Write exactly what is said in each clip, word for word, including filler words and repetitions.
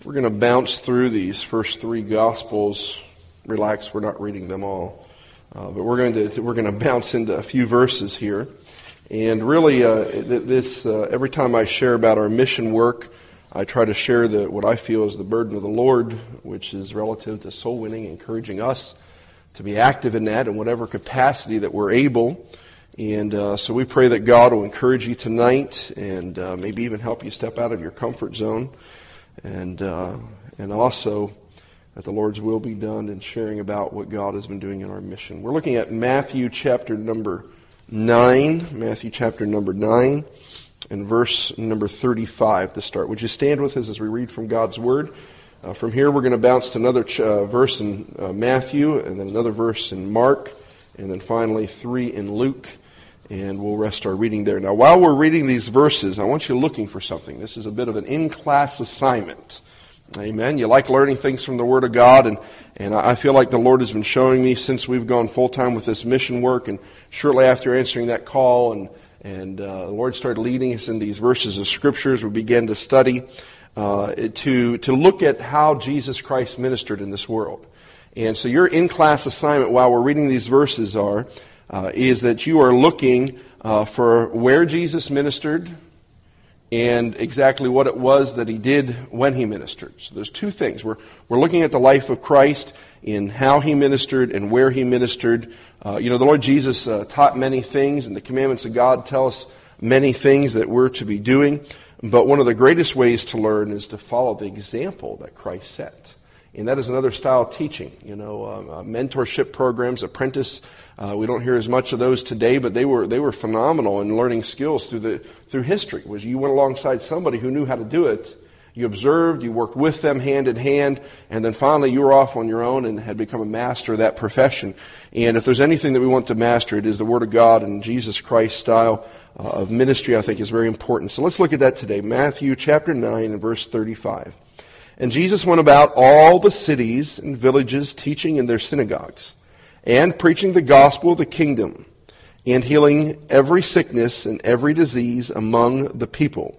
We're going to bounce through these first three Gospels. Relax, we're not reading them all. Uh, but we're going to we're going to bounce into a few verses here. And really, uh, this uh, every time I share about our mission work, I try to share the what I feel is the burden of the Lord, which is relative to soul winning, encouraging us to be active in that in whatever capacity that we're able. And uh, so we pray that God will encourage you tonight and uh, maybe even help you step out of your comfort zone. And uh, and also that the Lord's will be done in sharing about what God has been doing in our mission. We're looking at Matthew chapter number nine, Matthew chapter number nine, and verse number thirty-five to start. Would you stand with us as we read from God's Word? Uh, from here we're going to bounce to another ch- uh, verse in uh, Matthew, and then another verse in Mark, and then finally three in Luke. And we'll rest our reading there. Now, while we're reading these verses, I want you looking for something. This is a bit of an in-class assignment. Amen. You like learning things from the Word of God, and, and I feel like the Lord has been showing me since we've gone full-time with this mission work, and shortly after answering that call, and, and uh, the Lord started leading us in these verses of Scriptures, we began to study, uh, to, to look at how Jesus Christ ministered in this world. And so your in-class assignment while we're reading these verses are, Uh, is that you are looking uh, for where Jesus ministered and exactly what it was that He did when He ministered. So there's two things. We're we're looking at the life of Christ in how He ministered and where He ministered. Uh, you know, the Lord Jesus uh, taught many things, and the commandments of God tell us many things that we're to be doing. But one of the greatest ways to learn is to follow the example that Christ set. And that is another style of teaching. You know, uh, uh, mentorship programs, apprentice. Uh, we don't hear as much of those today, but they were they were phenomenal in learning skills through the through history. Was you went alongside somebody who knew how to do it. You observed, you worked with them hand in hand, and then finally you were off on your own and had become a master of that profession. And if there's anything that we want to master, it is the Word of God, and Jesus Christ's style uh, of ministry, I think, is very important. So let's look at that today. Matthew chapter nine and verse thirty-five. And Jesus went about all the cities and villages, teaching in their synagogues, and preaching the gospel of the kingdom, and healing every sickness and every disease among the people.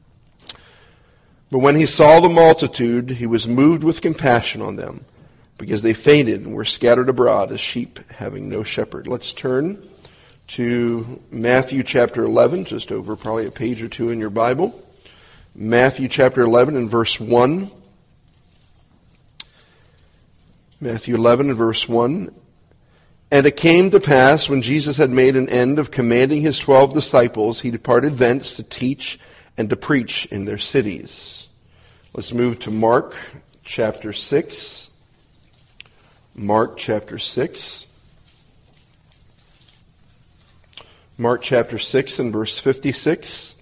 But when He saw the multitude, He was moved with compassion on them, because they fainted and were scattered abroad as sheep having no shepherd. Let's turn to Matthew chapter eleven, just over probably a page or two in your Bible. Matthew chapter eleven and verse one. Matthew eleven and verse one. And it came to pass, when Jesus had made an end of commanding His twelve disciples, He departed thence to teach and to preach in their cities. Let's move to Mark chapter six. Mark chapter six. Mark chapter six and verse fifty-six.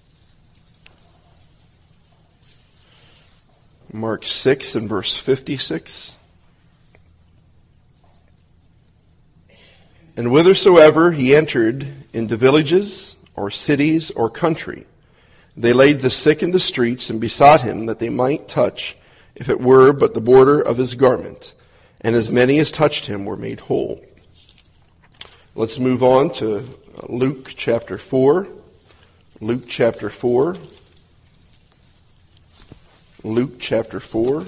Mark six and verse fifty-six. And whithersoever He entered into villages or cities or country, they laid the sick in the streets and besought Him that they might touch, if it were but the border of His garment. And as many as touched Him were made whole. Let's move on to Luke chapter four. Luke chapter four. Luke chapter four.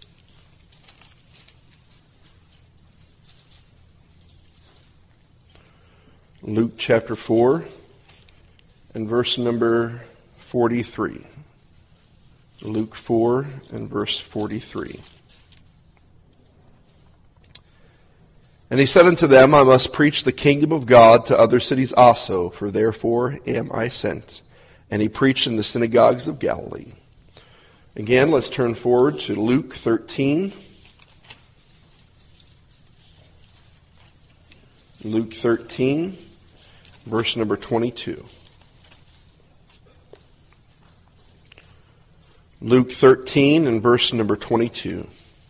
Luke chapter four and verse number forty-three. Luke four and verse forty-three. And He said unto them, I must preach the kingdom of God to other cities also, for therefore am I sent. And He preached in the synagogues of Galilee. Again, let's turn forward to Luke thirteen. Luke thirteen, verse number twenty-two. Luke thirteen and verse number twenty-two.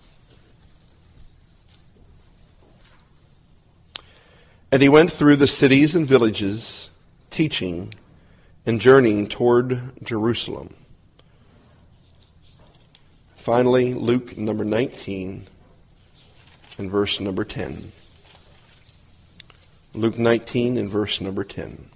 And He went through the cities and villages, teaching and journeying toward Jerusalem. Finally, Luke number nineteen and verse number ten. Luke nineteen and verse number ten.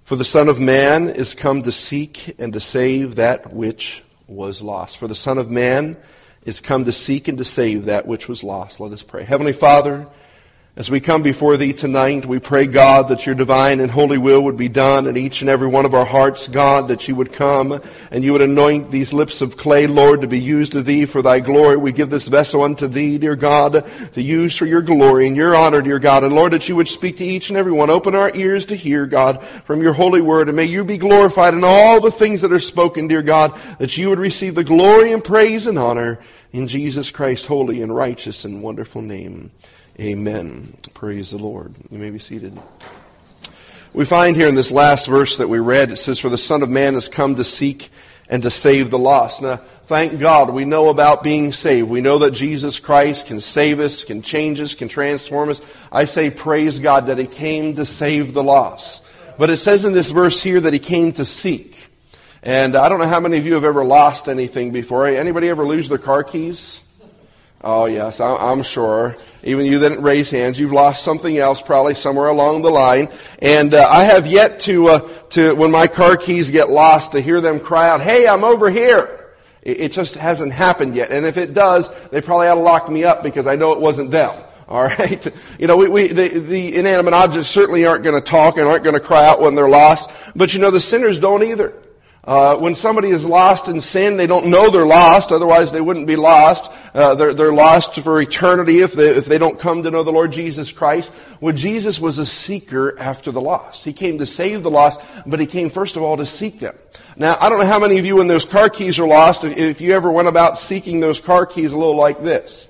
For the Son of Man is come to seek and to save that which was lost. For the Son of Man is come to seek and to save that which was lost. Let us pray. Heavenly Father, as we come before Thee tonight, we pray, God, that Your divine and holy will would be done in each and every one of our hearts, God, that You would come and You would anoint these lips of clay, Lord, to be used of Thee for Thy glory. We give this vessel unto Thee, dear God, to use for Your glory and Your honor, dear God. And Lord, that You would speak to each and every one. Open our ears to hear, God, from Your holy word. And may You be glorified in all the things that are spoken, dear God, that You would receive the glory and praise and honor in Jesus Christ's holy and righteous and wonderful name. Amen. Praise the Lord. You may be seated. We find here in this last verse that we read, it says, for the Son of Man has come to seek and to save the lost. Now, thank God we know about being saved. We know that Jesus Christ can save us, can change us, can transform us. I say praise God that He came to save the lost. But it says in this verse here that He came to seek. And I don't know how many of you have ever lost anything before. Anybody ever lose their car keys? Oh yes, I'm sure. Even you that didn't raise hands, you've lost something else probably somewhere along the line. And uh, I have yet to, uh, to when my car keys get lost, to hear them cry out, "Hey, I'm over here." It, it just hasn't happened yet. And if it does, they probably ought to lock me up because I know it wasn't them. All right, you know, we, we the, the inanimate objects certainly aren't going to talk and aren't going to cry out when they're lost. But you know, the sinners don't either. Uh, when somebody is lost in sin, they don't know they're lost, otherwise they wouldn't be lost. Uh, they're, they're lost for eternity if they, if they don't come to know the Lord Jesus Christ. Well, Jesus was a seeker after the lost. He came to save the lost, but He came first of all to seek them. Now, I don't know how many of you, when those car keys are lost, if, if you ever went about seeking those car keys a little like this.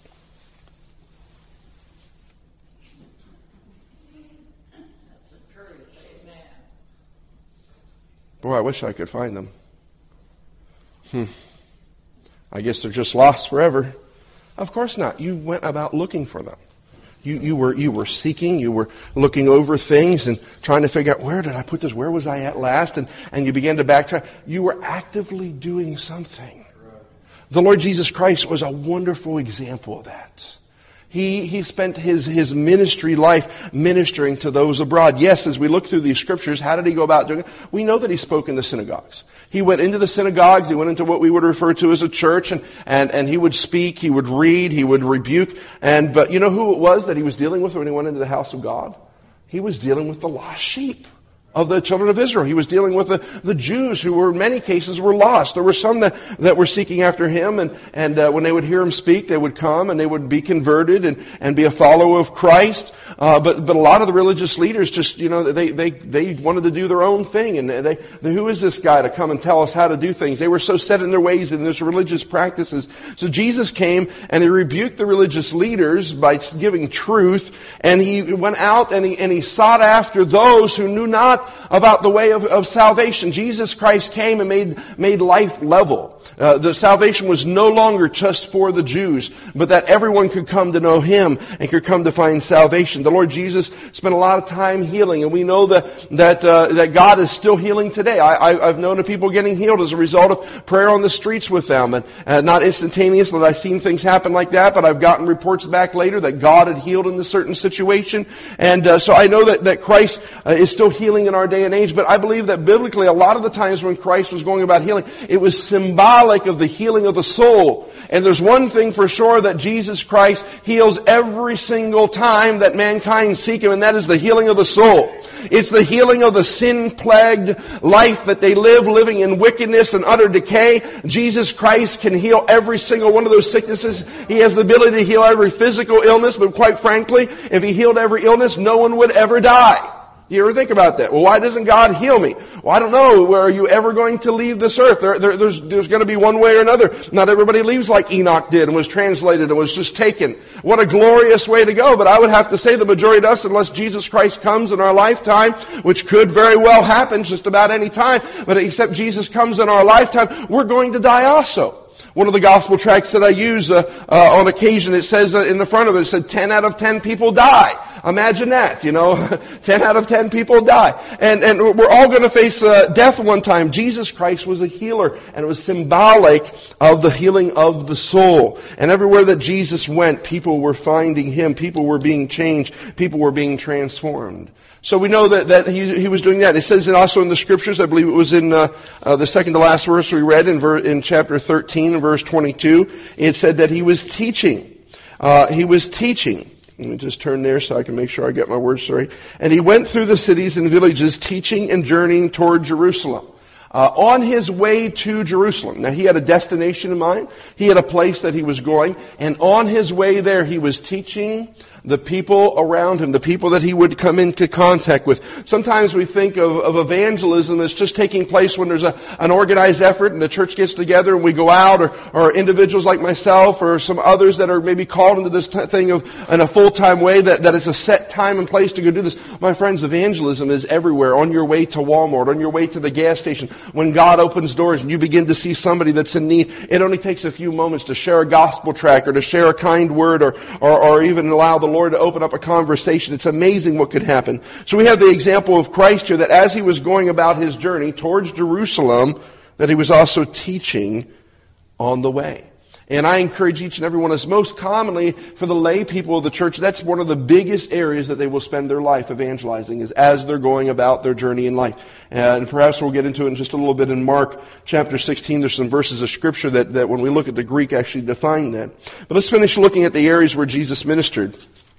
Boy, I wish I could find them. Hmm. I guess they're just lost forever. Of course not. You went about looking for them. You, you were, you were seeking, you were looking over things and trying to figure out, where did I put this? Where was I at last? And, and you began to backtrack. You were actively doing something. The Lord Jesus Christ was a wonderful example of that. He, he spent his, his ministry life ministering to those abroad. Yes, as we look through these scriptures, how did He go about doing it? We know that He spoke in the synagogues. He went into the synagogues, He went into what we would refer to as a church, and, and, and He would speak, He would read, He would rebuke. And, but you know who it was that He was dealing with when He went into the house of God? He was dealing with the lost sheep of the children of Israel. He was dealing with the, the Jews who were in many cases were lost. There were some that, that were seeking after Him, and, and uh, when they would hear Him speak, they would come and they would be converted and, and be a follower of Christ. Uh, but, but a lot of the religious leaders just, you know, they, they, they wanted to do their own thing. And they, they, who is this guy to come and tell us how to do things? They were so set in their ways and their religious practices. So Jesus came and He rebuked the religious leaders by giving truth. And He went out and He, and He sought after those who knew not about the way of, of salvation. Jesus Christ came and made, made life level. Uh, the salvation was no longer just for the Jews, but that everyone could come to know Him and could come to find salvation. The Lord Jesus spent a lot of time healing, and we know that that uh, that God is still healing today. I, I, I've known of people getting healed as a result of prayer on the streets with them, and uh, not instantaneous that I've seen things happen like that, but I've gotten reports back later that God had healed in a certain situation, and uh, so I know that that Christ uh, is still healing in our day and age. But I believe that biblically, a lot of the times when Christ was going about healing, it was symbolic of the healing of the soul. And there's one thing for sure, that Jesus Christ heals every single time that mankind seek Him, and that is the healing of the soul. It's the healing of the sin-plagued life that they live, living in wickedness and utter decay. Jesus Christ can heal every single one of those sicknesses. He has the ability to heal every physical illness, but quite frankly, if He healed every illness, no one would ever die. You ever think about that? Well, why doesn't God heal me? Well, I don't know. Where are you ever going to leave this earth? There, there, there's, there's going to be one way or another. Not everybody leaves like Enoch did and was translated and was just taken. What a glorious way to go. But I would have to say the majority of us, unless Jesus Christ comes in our lifetime, which could very well happen just about any time, but except Jesus comes in our lifetime, we're going to die also. One of the gospel tracts that I use uh, uh, on occasion, it says uh, in the front of it, it said ten out of ten people die. Imagine that, you know, ten out of ten people die. And, and we're all going to face uh, death one time. Jesus Christ was a healer, and it was symbolic of the healing of the soul. And everywhere that Jesus went, people were finding Him. People were being changed. People were being transformed. So we know that, that he, he was doing that. It says it also in the scriptures, I believe it was in uh, uh, the second to last verse we read in, ver- in chapter thirteen, verse twenty-two. It said that he was teaching. Uh, he was teaching. Let me just turn there so I can make sure I get my words straight. And he went through the cities and villages teaching and journeying toward Jerusalem. Uh, on his way to Jerusalem. Now he had a destination in mind. He had a place that he was going. And on his way there he was teaching the people around him, the people that he would come into contact with. Sometimes we think of, of evangelism as just taking place when there's a, an organized effort and the church gets together and we go out, or, or individuals like myself or some others that are maybe called into this t- thing of in a full-time way, that, that it's a set time and place to go do this. My friends, evangelism is everywhere. On your way to Walmart, on your way to the gas station, when God opens doors and you begin to see somebody that's in need, it only takes a few moments to share a gospel tract or to share a kind word, or, or, or even allow the Lord to open up a conversation. It's amazing what could happen. So we have the example of Christ here, that as he was going about his journey towards Jerusalem, that he was also teaching on the way. And I encourage each and every one of us, most commonly for the lay people of the church, that's one of the biggest areas that they will spend their life evangelizing, is as they're going about their journey in life. And perhaps we'll get into it in just a little bit in Mark chapter sixteen. There's some verses of scripture that, that when we look at the Greek actually define that. But let's finish looking at the areas where Jesus ministered.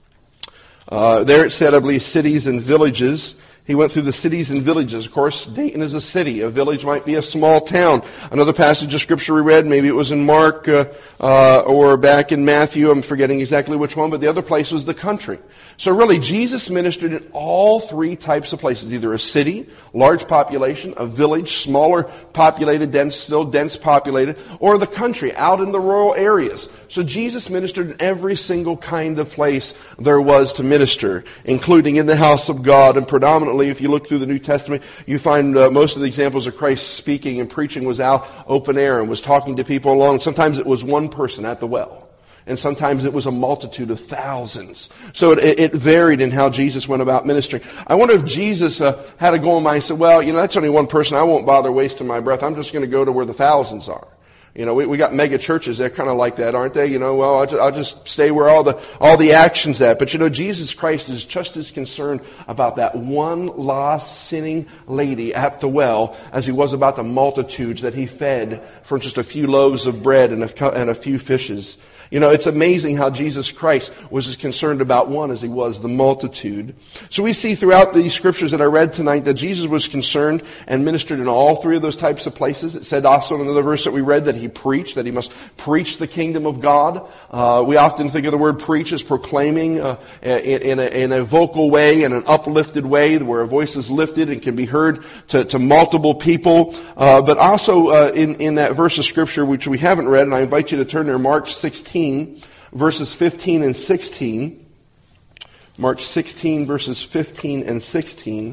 Uh, there it said, I believe, cities and villages. He went through the cities and villages. Of course, Dayton is a city. A village might be a small town. Another passage of scripture we read, maybe it was in Mark uh, uh, or back in Matthew. I'm forgetting exactly which one, but the other place was the country. So really, Jesus ministered in all three types of places. Either a city, large population, a village, smaller populated, dense, still dense populated, or the country, out in the rural areas. So Jesus ministered in every single kind of place there was to minister, including in the house of God. And predominantly, if you look through the New Testament, you find uh, most of the examples of Christ speaking and preaching was out open air and was talking to people along. Sometimes it was one person at the well. And sometimes it was a multitude of thousands. So it, it varied in how Jesus went about ministering. I wonder if Jesus uh, had a goal in mind. He said, well, you know, that's only one person. I won't bother wasting my breath. I'm just going to go to where the thousands are. You know, we, we got mega churches. They're kind of like that, aren't they? You know, well, I'll just, I'll just stay where all the, all the action's at. But you know, Jesus Christ is just as concerned about that one lost, sinning lady at the well as he was about the multitudes that he fed from just a few loaves of bread and a, and a few fishes. You know, it's amazing how Jesus Christ was as concerned about one as he was the multitude. So we see throughout the scriptures that I read tonight that Jesus was concerned and ministered in all three of those types of places. It said also in another verse that we read that he preached, that he must preach the kingdom of God. Uh, we often think of the word preach as proclaiming uh, in, in, a, in a vocal way, in an uplifted way, where a voice is lifted and can be heard to, to multiple people. Uh, but also uh, in, in that verse of scripture, which we haven't read, and I invite you to turn there, Mark sixteen. Verses fifteen and sixteen. Mark sixteen, verses fifteen and sixteen.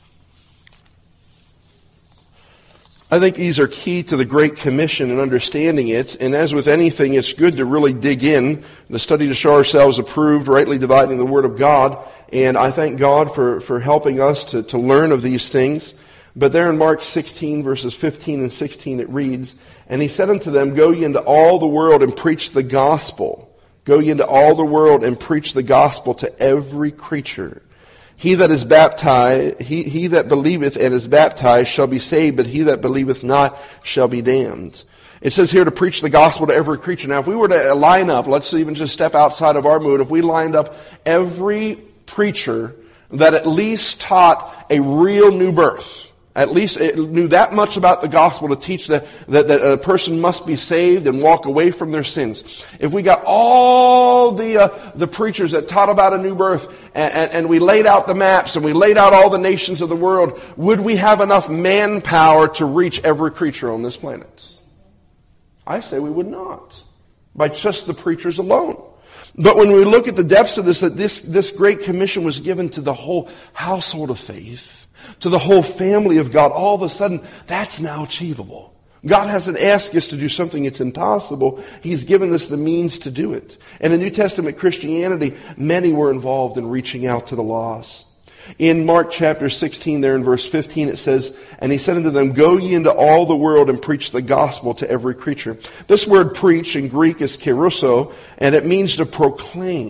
I think these are key to the Great Commission and understanding it. And as with anything, it's good to really dig in, to study to show ourselves approved, rightly dividing the Word of God. And I thank God for, for helping us to, to learn of these things. But there in Mark sixteen, verses fifteen and sixteen, it reads, and he said unto them, go ye into all the world and preach the gospel. Go ye into all the world and preach the gospel to every creature. He that is baptized, he, he that believeth and is baptized shall be saved, but he that believeth not shall be damned. It says here to preach the gospel to every creature. Now if we were to line up, let's even just step outside of our mood, if we lined up every preacher that at least taught a real new birth, at least it knew that much about the gospel to teach that, that, that a person must be saved and walk away from their sins. If we got all the uh, the preachers that taught about a new birth and, and, and we laid out the maps and we laid out all the nations of the world, would we have enough manpower to reach every creature on this planet? I say we would not, by just the preachers alone. But when we look at the depths of this, that this, this great commission was given to the whole household of faith, to the whole family of God, all of a sudden, that's now achievable. God hasn't asked us to do something that's impossible. He's given us the means to do it. And in New Testament Christianity, many were involved in reaching out to the lost. In Mark chapter sixteen, there in verse fifteen, it says, and he said unto them, go ye into all the world and preach the gospel to every creature. This word preach in Greek is kerusso, and it means to proclaim.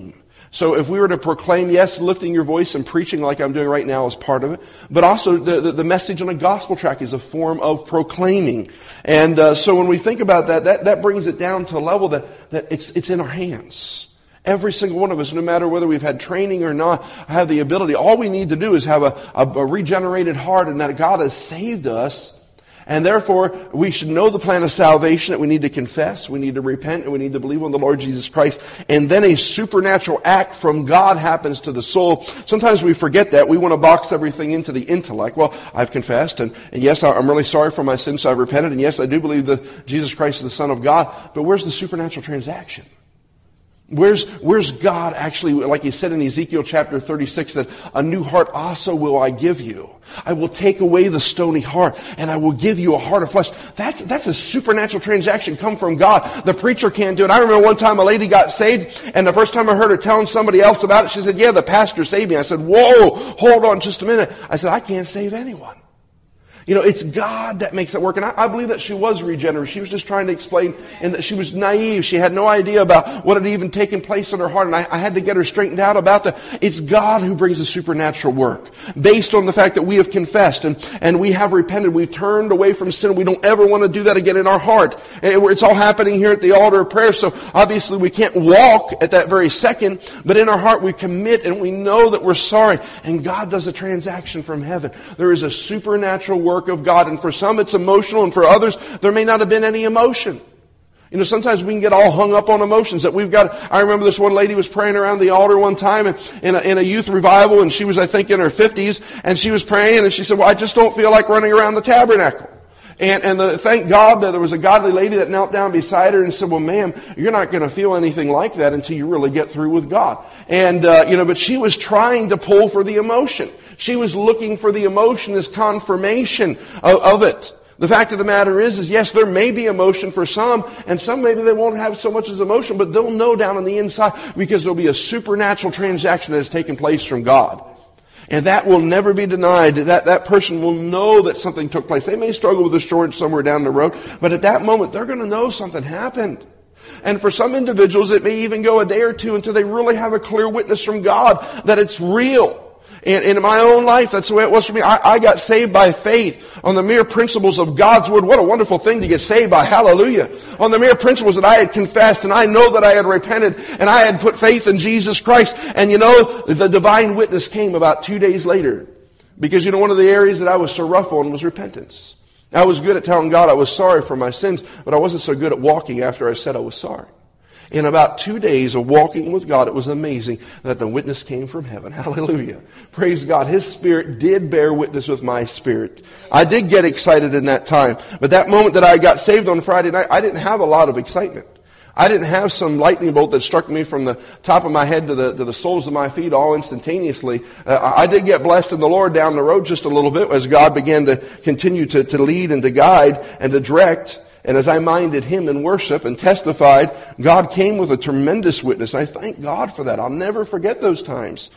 So if we were to proclaim, yes, lifting your voice and preaching like I'm doing right now is part of it, but also the, the, the message on a gospel track is a form of proclaiming. And uh, so when we think about that, that, that brings it down to a level that, that it's, it's in our hands. Every single one of us, no matter whether we've had training or not, have the ability. All we need to do is have a, a, a regenerated heart, and that God has saved us. And therefore, we should know the plan of salvation, that we need to confess, we need to repent, and we need to believe on the Lord Jesus Christ. And then a supernatural act from God happens to the soul. Sometimes we forget that. We want to box everything into the intellect. Well, I've confessed, and, and yes, I'm really sorry for my sins, so I've repented, and yes, I do believe that Jesus Christ is the Son of God. But where's the supernatural transaction? Where's, where's God actually, like he said in Ezekiel chapter thirty-six, that a new heart also will I give you. I will take away the stony heart, and I will give you a heart of flesh. That's, that's a supernatural transaction come from God. The preacher can't do it. I remember one time a lady got saved, and the first time I heard her telling somebody else about it, she said, yeah, the pastor saved me. I said, whoa, hold on just a minute. I said, I can't save anyone. You know, it's God that makes it work. And I, I believe that she was regenerate. She was just trying to explain, and that she was naive. She had no idea about what had even taken place in her heart. And I, I had to get her straightened out about that. It's God who brings the supernatural work. Based on the fact that we have confessed and, and we have repented. We've turned away from sin. We don't ever want to do that again in our heart. And it's all happening here at the altar of prayer. So obviously we can't walk at that very second. But in our heart we commit and we know that we're sorry. And God does a transaction from heaven. There is a supernatural work of God, and for some it's emotional, and for others there may not have been any emotion. You know, sometimes we can get all hung up on emotions that we've got. I remember this one lady was praying around the altar one time in a, in a youth revival, and she was, I think, in her fifties, and she was praying, and she said, well, I just don't feel like running around the tabernacle. And, and the, thank God that there was a godly lady that knelt down beside her and said, well, ma'am, you're not going to feel anything like that until you really get through with God. And, uh, you know, but she was trying to pull for the emotion. She was looking for the emotion as confirmation of, of it. The fact of the matter is, is yes, there may be emotion for some, and some maybe they won't have so much as emotion, but they'll know down on the inside because there'll be a supernatural transaction that has taken place from God. And that will never be denied. That, that person will know that something took place. They may struggle with a shortage somewhere down the road, but at that moment, they're going to know something happened. And for some individuals, it may even go a day or two until they really have a clear witness from God that it's real. And in my own life, that's the way it was for me. I, I got saved by faith on the mere principles of God's Word. What a wonderful thing to get saved by. Hallelujah. On the mere principles that I had confessed, and I know that I had repented, and I had put faith in Jesus Christ. And you know, the divine witness came about two days later. Because you know, one of the areas that I was so rough on was repentance. I was good at telling God I was sorry for my sins, but I wasn't so good at walking after I said I was sorry. In about two days of walking with God, it was amazing that the witness came from heaven. Hallelujah. Praise God. His Spirit did bear witness with my spirit. I did get excited in that time. But that moment that I got saved on Friday night, I didn't have a lot of excitement. I didn't have some lightning bolt that struck me from the top of my head to the, to the soles of my feet all instantaneously. Uh, I did get blessed in the Lord down the road just a little bit as God began to continue to, to lead and to guide and to direct. And as I minded Him in worship and testified, God came with a tremendous witness. I thank God for that. I'll never forget those times.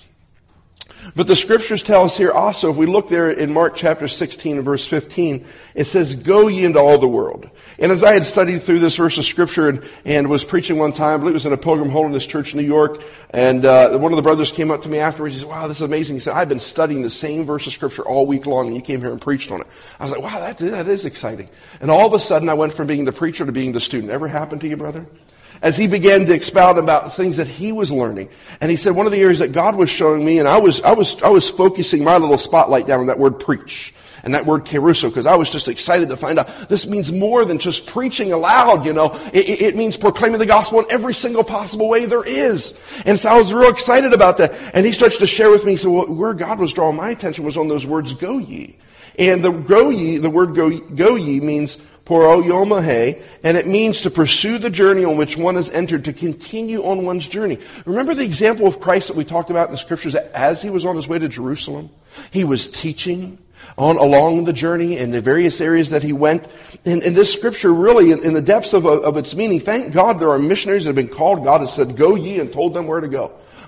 But the Scriptures tell us here also, if we look there in Mark chapter sixteen and verse fifteen, it says, go ye into all the world. And as I had studied through this verse of Scripture and, and was preaching one time, I believe it was in a Pilgrim Holiness Church in New York, and uh, one of the brothers came up to me afterwards. He said, wow, this is amazing. He said, I've been studying the same verse of Scripture all week long, and you came here and preached on it. I was like, wow, that, that is exciting. And all of a sudden, I went from being the preacher to being the student. Ever happened to you, brother? As he began to expound about things that he was learning. And he said one of the areas that God was showing me, and I was, I was, I was focusing my little spotlight down on that word preach. And that word kerusso, because I was just excited to find out this means more than just preaching aloud, you know. It, it means proclaiming the gospel in every single possible way there is. And so I was real excited about that. And he starts to share with me, so well, where God was drawing my attention was on those words, go ye. And the go ye, the word go, go ye means poroyomahe, and it means to pursue the journey on which one has entered, to continue on one's journey. Remember the example of Christ that we talked about in the Scriptures, that as He was on His way to Jerusalem, He was teaching on along the journey in the various areas that He went. And, and this Scripture really, in, in the depths of, of its meaning, thank God there are missionaries that have been called. God has said, go ye, and told them where to go.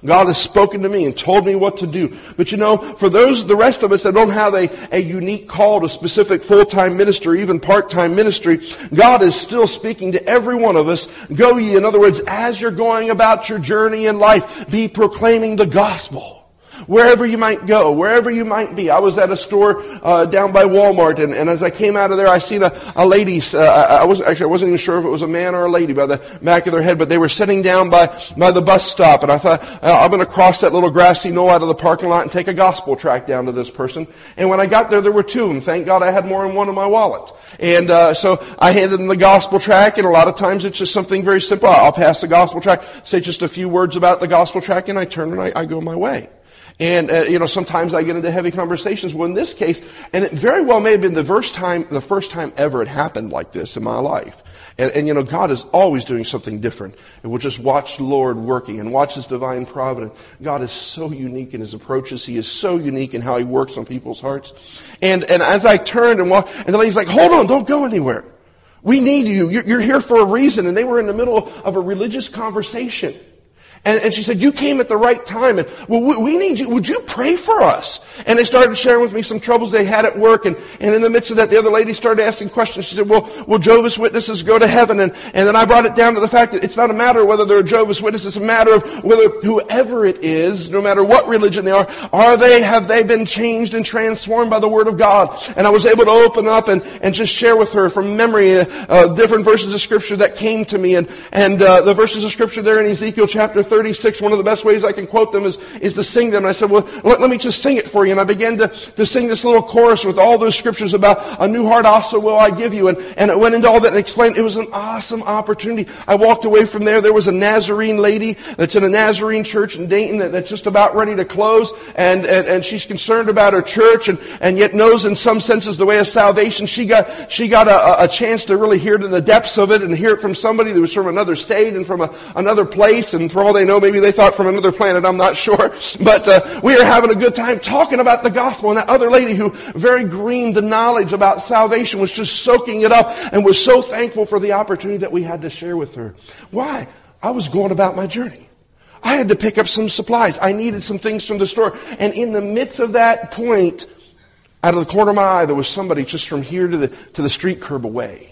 God has spoken to me and told me what to do. But you know, for those, the rest of us that don't have a, a unique call to specific full-time ministry, even part-time ministry, God is still speaking to every one of us. Go ye, in other words, as you're going about your journey in life, be proclaiming the gospel. Wherever you might go, wherever you might be. I was at a store uh, down by Walmart, and, and as I came out of there, I seen a, a lady. Uh, I was actually I wasn't even sure if it was a man or a lady by the back of their head, but they were sitting down by by the bus stop, and I thought uh, I'm going to cross that little grassy knoll out of the parking lot and take a gospel tract down to this person. And when I got there, there were two of them. Thank God I had more than one in my wallet. And uh, so I handed them the gospel tract, and a lot of times it's just something very simple. I'll pass the gospel tract, say just a few words about the gospel tract, and I turn and I, I go my way. And, uh, you know, sometimes I get into heavy conversations. Well, in this case, and it very well may have been the first time, the first time ever it happened like this in my life. And, and you know, God is always doing something different. And we'll just watch the Lord working and watch His divine providence. God is so unique in His approaches. He is so unique in how He works on people's hearts. And, and as I turned and walked, and the lady's like, hold on, don't go anywhere. We need you. You're, you're here for a reason. And they were in the middle of a religious conversation. And, and she said, you came at the right time, and well, we, we need you. Would you pray for us? And they started sharing with me some troubles they had at work, and, and in the midst of that, the other lady started asking questions. She said, well, will Jehovah's Witnesses go to heaven? And, and then I brought it down to the fact that it's not a matter of whether they're Jehovah's Witnesses, it's a matter of whether whoever it is, no matter what religion they are, are they, have they been changed and transformed by the Word of God? And I was able to open up and, and just share with her from memory uh, uh, different verses of Scripture that came to me, and, and uh, the verses of Scripture there in Ezekiel chapter thirty-six, one of the best ways I can quote them is, is to sing them. And I said, well, let, let me just sing it for you. And I began to, to sing this little chorus with all those scriptures about a new heart also will I give you. And, and it went into all that and explained. It was an awesome opportunity. I walked away from there. There was a Nazarene lady that's in a Nazarene church in Dayton that, that's just about ready to close. And, and, and she's concerned about her church and, and yet knows in some senses the way of salvation. She got, she got a, a chance to really hear to the depths of it and hear it from somebody that was from another state and from a, another place. And for all they know, maybe they thought from another planet, I'm not sure. But uh, we were having a good time talking about the gospel. And that other lady who very greened the knowledge about salvation was just soaking it up and was so thankful for the opportunity that we had to share with her. Why? I was going about my journey. I had to pick up some supplies. I needed some things from the store. And in the midst of that point, out of the corner of my eye, there was somebody just from here to the, to the street curb away.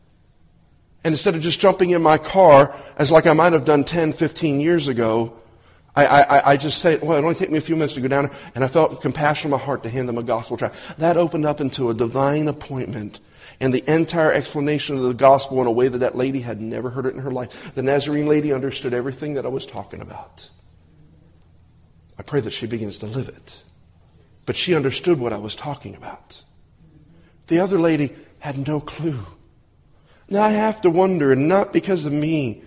And instead of just jumping in my car, as like I might have done ten, fifteen years ago, I, I, I just said, well, it only take me a few minutes to go down there. And I felt compassion in my heart to hand them a gospel tract. That opened up into a divine appointment and the entire explanation of the gospel in a way that that lady had never heard it in her life. The Nazarene lady understood everything that I was talking about. I pray that she begins to live it. But she understood what I was talking about. The other lady had no clue. Now I have to wonder, and not because of me,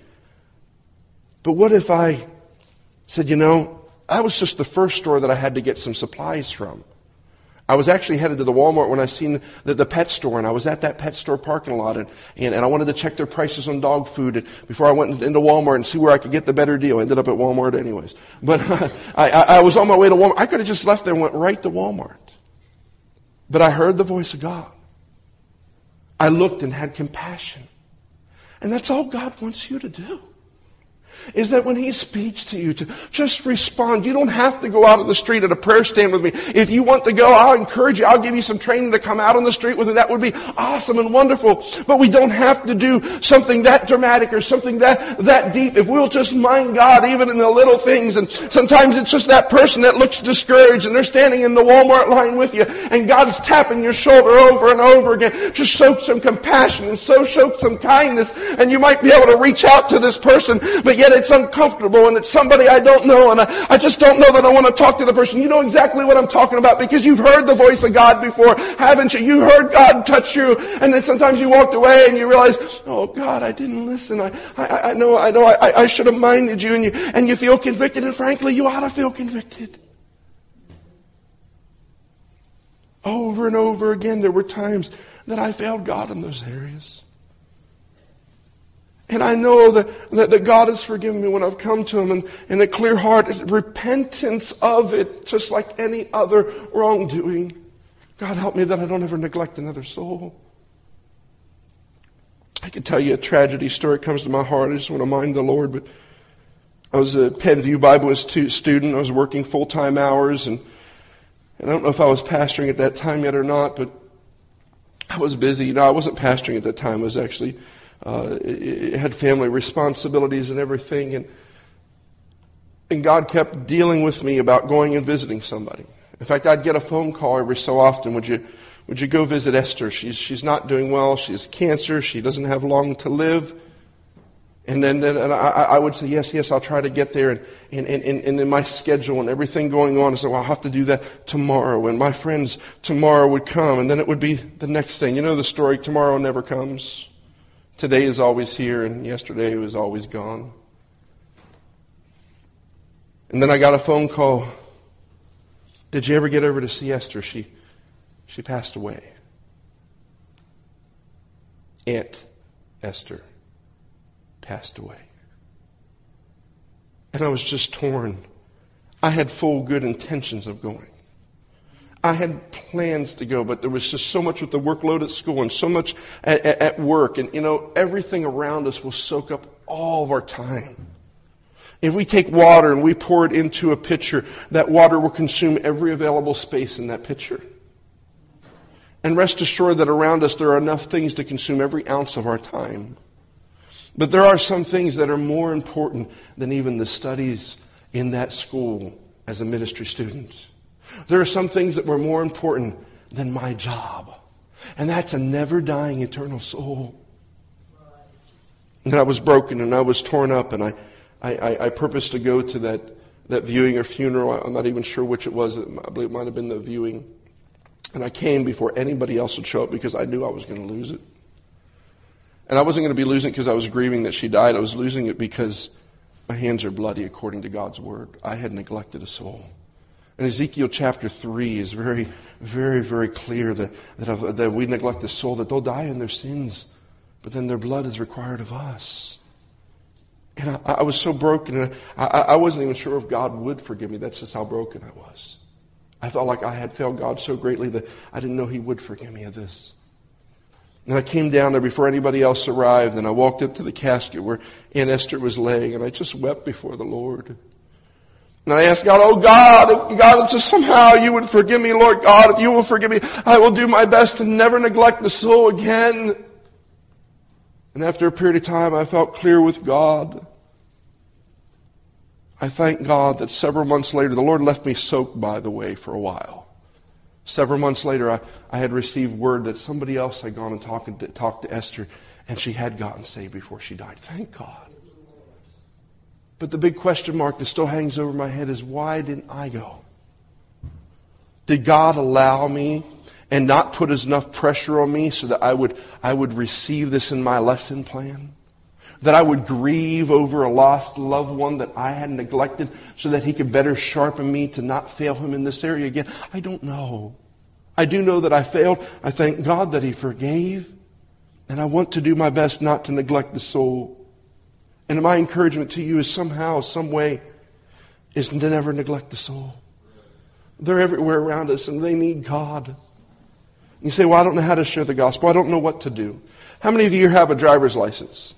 but what if I said, you know, that was just the first store that I had to get some supplies from. I was actually headed to the Walmart when I seen the, the pet store, and I was at that pet store parking lot, and, and, and I wanted to check their prices on dog food and before I went into Walmart and see where I could get the better deal. I ended up at Walmart anyways. But uh, I, I, I was on my way to Walmart. I could have just left there and went right to Walmart. But I heard the voice of God. I looked and had compassion. And that's all God wants you to do. Is that when He speaks to you, to just respond. You don't have to go out on the street at a prayer stand with me. If you want to go, I'll encourage you. I'll give you some training to come out on the street with me. That would be awesome and wonderful. But we don't have to do something that dramatic or something that, that deep. If we'll just mind God even in the little things. And sometimes it's just that person that looks discouraged and they're standing in the Walmart line with you and God's tapping your shoulder over and over again. Just show some compassion and so show some kindness and you might be able to reach out to this person, but yet it's uncomfortable and it's somebody I don't know and I, I just don't know that I want to talk to the person. You know exactly what I'm talking about because you've heard the voice of God before, haven't you? You heard God touch you and then sometimes you walked away and you realize, oh God, I didn't listen. I, I, I know, I know I, I should have minded you and you, and you feel convicted and frankly you ought to feel convicted. Over and over again there were times that I failed God in those areas. And I know that, that, that God has forgiven me when I've come to Him and, and a clear heart, repentance of it, just like any other wrongdoing. God help me that I don't ever neglect another soul. I could tell you a tragedy story that comes to my heart. I just want to mind the Lord, but I was a Penn View Bible Institute student. I was working full-time hours, and, and I don't know if I was pastoring at that time yet or not, but I was busy. You know, I wasn't pastoring at that time. I was actually, uh, it, it had family responsibilities and everything, and and God kept dealing with me about going and visiting somebody. In fact, I'd get a phone call every so often. Would you, would you go visit Esther? She's, she's not doing well. She has cancer. She doesn't have long to live. And then, then and I, I would say, yes, yes, I'll try to get there. And, and, and, and in my schedule and everything going on, I said, well, I'll have to do that tomorrow. And my friends tomorrow would come. And then it would be the next thing. You know the story, tomorrow never comes. Today is always here, and yesterday was always gone. And then I got a phone call. Did you ever get over to see Esther? She, she passed away. Aunt Esther passed away. And I was just torn. I had full good intentions of going. I had plans to go, but there was just so much with the workload at school and so much at, at, at work. And, you know, everything around us will soak up all of our time. If we take water and we pour it into a pitcher, that water will consume every available space in that pitcher. And rest assured that around us there are enough things to consume every ounce of our time. But there are some things that are more important than even the studies in that school as a ministry student. There are some things that were more important than my job. And that's a never-dying eternal soul. And I was broken and I was torn up, and I, I, I, I purposed to go to that, that viewing or funeral. I'm not even sure which it was. I believe it might have been the viewing. And I came before anybody else would show up because I knew I was going to lose it. And I wasn't going to be losing it because I was grieving that she died. I was losing it because my hands are bloody according to God's word. I had neglected a soul. And Ezekiel chapter three is very, very, very clear that, that, that we neglect the soul, that they'll die in their sins, but then their blood is required of us. And I, I was so broken, and I, I wasn't even sure if God would forgive me. That's just how broken I was. I felt like I had failed God so greatly that I didn't know He would forgive me of this. And I came down there before anybody else arrived, and I walked up to the casket where Aunt Esther was laying, and I just wept before the Lord. And I asked God, oh God, if God, if just somehow you would forgive me, Lord God, if you will forgive me, I will do my best to never neglect the soul again. And after a period of time, I felt clear with God. I thank God that several months later, the Lord left me soaked, by the way, for a while. Several months later, I, I had received word that somebody else had gone and talked to, talked to Esther, and she had gotten saved before she died. Thank God. But the big question mark that still hangs over my head is, why didn't I go? Did God allow me and not put enough pressure on me so that I would, I would receive this in my lesson plan? That I would grieve over a lost loved one that I had neglected so that He could better sharpen me to not fail Him in this area again? I don't know. I do know that I failed. I thank God that He forgave. And I want to do my best not to neglect the soul. And my encouragement to you is somehow, some way, is to never neglect the soul. They're everywhere around us and they need God. You say, well, I don't know how to share the gospel. I don't know what to do. How many of you have a driver's license?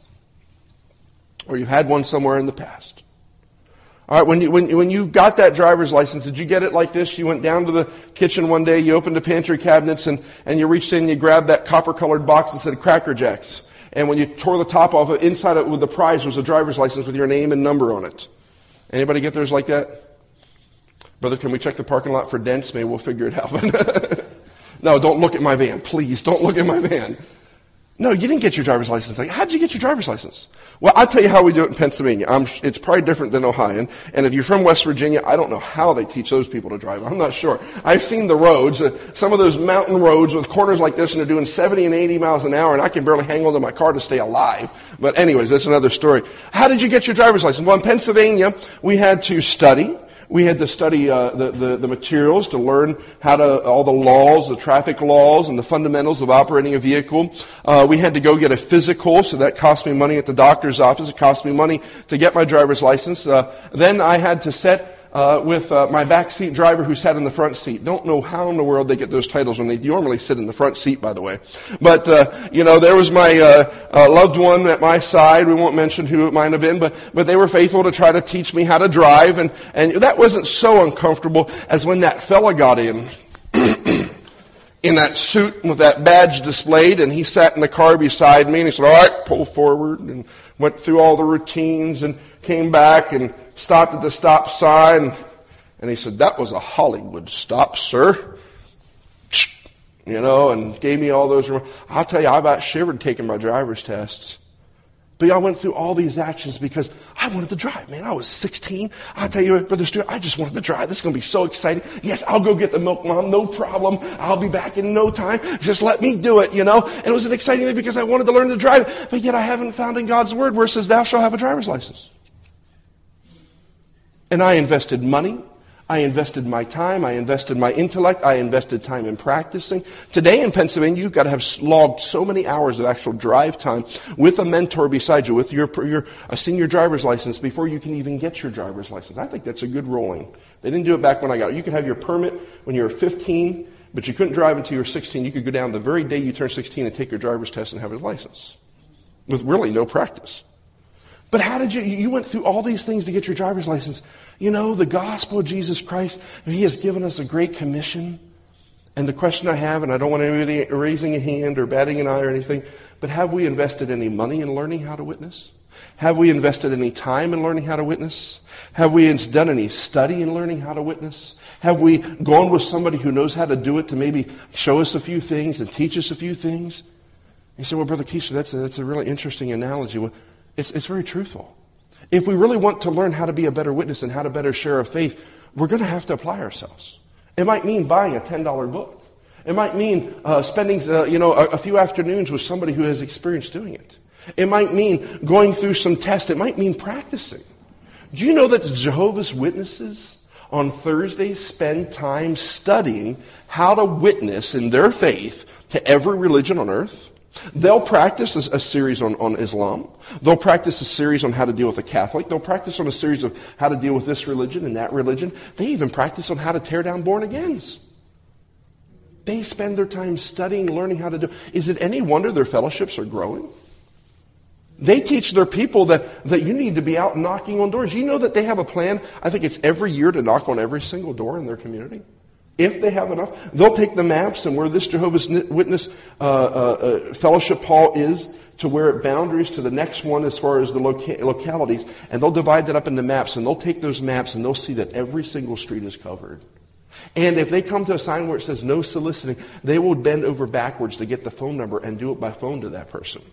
Or you've had one somewhere in the past? All right, when you, when, when you got that driver's license, did you get it like this? You went down to the kitchen one day, you opened the pantry cabinets, and, and you reached in and you grabbed that copper-colored box that said Cracker Jacks. And when you tore the top off, inside it with the prize was a driver's license with your name and number on it. Anybody get theirs like that? Brother, can we check the parking lot for dents? Maybe we'll figure it out. No, don't look at my van. Please, don't look at my van. No, you didn't get your driver's license. Like, how did you get your driver's license? Well, I'll tell you how we do it in Pennsylvania. I'm, it's probably different than Ohio. And, and if you're from West Virginia, I don't know how they teach those people to drive. I'm not sure. I've seen the roads, uh, some of those mountain roads with corners like this, and they're doing seventy and eighty miles an hour, and I can barely hang on to my car to stay alive. But anyways, that's another story. How did you get your driver's license? Well, in Pennsylvania, we had to study. We had to study uh, the, the, the materials to learn how to, all the laws, the traffic laws, and the fundamentals of operating a vehicle. Uh, we had to go get a physical, so that cost me money at the doctor's office. It cost me money to get my driver's license. Uh, then I had to set uh, with uh, my backseat driver who sat in the front seat. Don't know how in the world they get those titles when they normally sit in the front seat, by the way. But, uh, you know, there was my uh, uh, loved one at my side. We won't mention who it might have been, but but they were faithful to try to teach me how to drive. And, and that wasn't so uncomfortable as when that fella got in. in that suit with that badge displayed, and he sat in the car beside me, and he said, all right, pull forward, and went through all the routines, and came back and stopped at the stop sign, and he said, that was a Hollywood stop, sir. You know, and gave me all those. I'll tell you, I about shivered taking my driver's tests. But I went through all these actions because I wanted to drive, man. I was sixteen. I'll tell you, Brother Stuart, I just wanted to drive. This is going to be so exciting. Yes, I'll go get the milk, Mom. No problem. I'll be back in no time. Just let me do it, you know. And it was an exciting thing because I wanted to learn to drive. But yet I haven't found in God's Word where it says, thou shalt have a driver's license. And I invested money. I invested my time. I invested my intellect. I invested time in practicing. Today in Pennsylvania, you've got to have logged so many hours of actual drive time with a mentor beside you, with your, your a senior driver's license before you can even get your driver's license. I think that's a good ruling. They didn't do it back when I got it. You could have your permit when you were fifteen, but you couldn't drive until you were sixteen. You could go down the very day you turned sixteen and take your driver's test and have a license with really no practice. But how did you, you went through all these things to get your driver's license. You know, the gospel of Jesus Christ, He has given us a great commission. And the question I have, and I don't want anybody raising a hand or batting an eye or anything, but have we invested any money in learning how to witness? Have we invested any time in learning how to witness? Have we done any study in learning how to witness? Have we gone with somebody who knows how to do it to maybe show us a few things and teach us a few things? You say, well, Brother Keisha, that's a, that's a really interesting analogy. Well, It's, it's very truthful. If we really want to learn how to be a better witness and how to better share our faith, we're going to have to apply ourselves. It might mean buying a ten dollar book. It might mean uh, spending, uh, you know, a, a few afternoons with somebody who has experience doing it. It might mean going through some tests. It might mean practicing. Do you know that Jehovah's Witnesses on Thursdays spend time studying how to witness in their faith to every religion on earth? They'll practice a, a series on, on Islam. They'll practice a series on how to deal with a Catholic. They'll practice on a series of how to deal with this religion and that religion. They even practice on how to tear down born-agains. They spend their time studying, learning how to do. Is it any wonder their fellowships are growing? They teach their people that, that you need to be out knocking on doors. You know that they have a plan, I think it's every year, to knock on every single door in their community. If they have enough, they'll take the maps and where this Jehovah's Witness uh, uh, uh, fellowship hall is to where it boundaries to the next one as far as the loca- localities, and they'll divide that up into maps, and they'll take those maps and they'll see that every single street is covered. And if they come to a sign where it says no soliciting, they will bend over backwards to get the phone number and do it by phone to that person.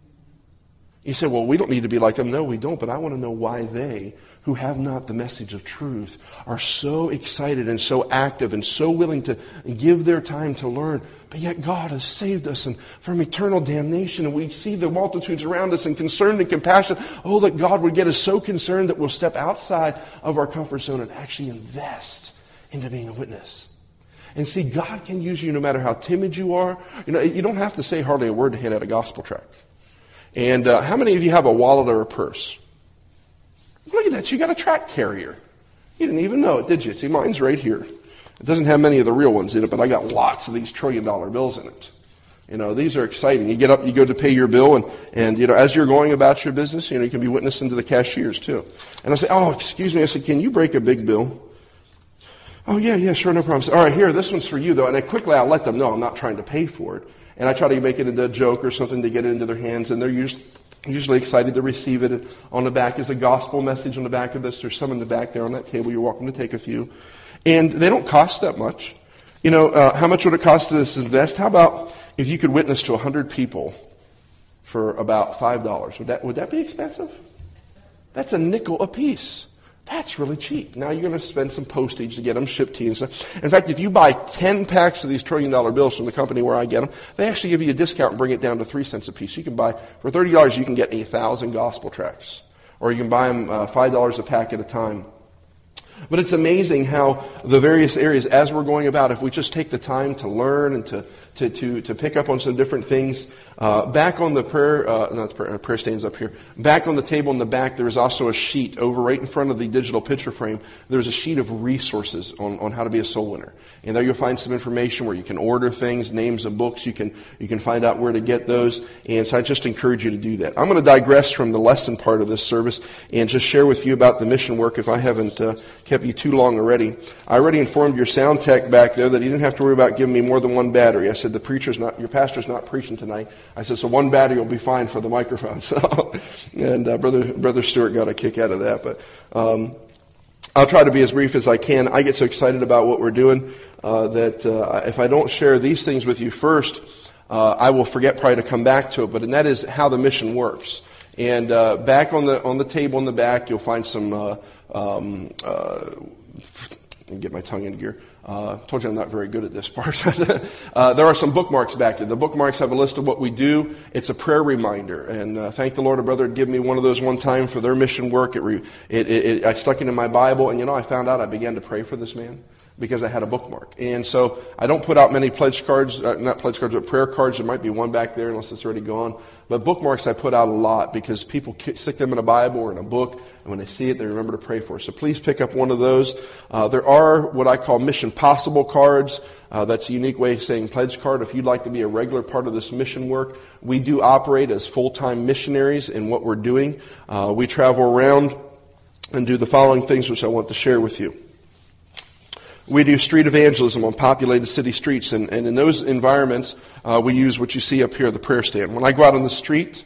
You say, well, we don't need to be like them. No, we don't. But I want to know why they, who have not the message of truth, are so excited and so active and so willing to give their time to learn. But yet God has saved us and from eternal damnation. And we see the multitudes around us and concerned and compassionate. Oh, that God would get us so concerned that we'll step outside of our comfort zone and actually invest into being a witness. And see, God can use you no matter how timid you are. You know, you don't have to say hardly a word to hand out a gospel tract. And uh, how many of you have a wallet or a purse? Look at that. You got a tract carrier. You didn't even know it, did you? See, mine's right here. It doesn't have many of the real ones in it, but I got lots of these trillion dollar bills in it. You know, these are exciting. You get up, you go to pay your bill, and, and you know, as you're going about your business, you know, you can be witnessing to the cashiers too. And I say, oh, excuse me. I said, can you break a big bill? Oh, yeah, yeah, sure, no problem. I say, all right, here, this one's for you, though. And then quickly I'll let them know I'm not trying to pay for it. And I try to make it into a joke or something to get it into their hands, and they're usually, usually excited to receive it. On the back is a gospel message on the back of this. There's some in the back there on that table. You're welcome to take a few. And they don't cost that much. You know, uh, how much would it cost to invest? How about if you could witness to a hundred people for about five dollars? Would that, would that be expensive? That's a nickel a piece. That's really cheap. Now you're going to spend some postage to get them shipped to you and stuff. In fact, if you buy ten packs of these trillion dollar bills from the company where I get them, they actually give you a discount and bring it down to three cents a piece. You can buy, for thirty dollars, you can get a thousand gospel tracts. Or you can buy them uh, five dollars a pack at a time. But it's amazing how the various areas, as we're going about, if we just take the time to learn and to to to, to pick up on some different things. Uh, back on the prayer, uh, not the prayer, prayer stands up here. Back on the table in the back, there is also a sheet over right in front of the digital picture frame. There's a sheet of resources on, on how to be a soul winner. And there you'll find some information where you can order things, names of books. You can, you can find out where to get those. And so I just encourage you to do that. I'm going to digress from the lesson part of this service and just share with you about the mission work if I haven't uh, kept you too long already. I already informed your sound tech back there that he didn't have to worry about giving me more than one battery. I said, the preacher's not, your pastor's not preaching tonight. I said, so one battery will be fine for the microphone. So, and uh, brother brother Stewart got a kick out of that. But um, I'll try to be as brief as I can. I get so excited about what we're doing uh, that uh, if I don't share these things with you first, uh, I will forget probably to come back to it. But and that is how the mission works. And uh, back on the on the table in the back, you'll find some. Uh, um, uh, and get my tongue into gear. Uh, told you I'm not very good at this part. uh, there are some bookmarks back there. The bookmarks have a list of what we do. It's a prayer reminder. And uh, thank the Lord, a brother had given me one of those one time for their mission work. It, re, it, it, it I stuck it in my Bible, and you know, I found out I began to pray for this man because I had a bookmark. And so I don't put out many pledge cards, uh, not pledge cards, but prayer cards. There might be one back there unless it's already gone. But bookmarks I put out a lot because people stick them in a Bible or in a book, and when they see it, they remember to pray for it. So please pick up one of those. Uh, there are what I call Mission Possible cards. Uh, that's a unique way of saying pledge card. If you'd like to be a regular part of this mission work, we do operate as full-time missionaries in what we're doing. Uh, we travel around and do the following things which I want to share with you. We do street evangelism on populated city streets, and, and in those environments, uh, we use what you see up here, the prayer stand. When I go out on the street,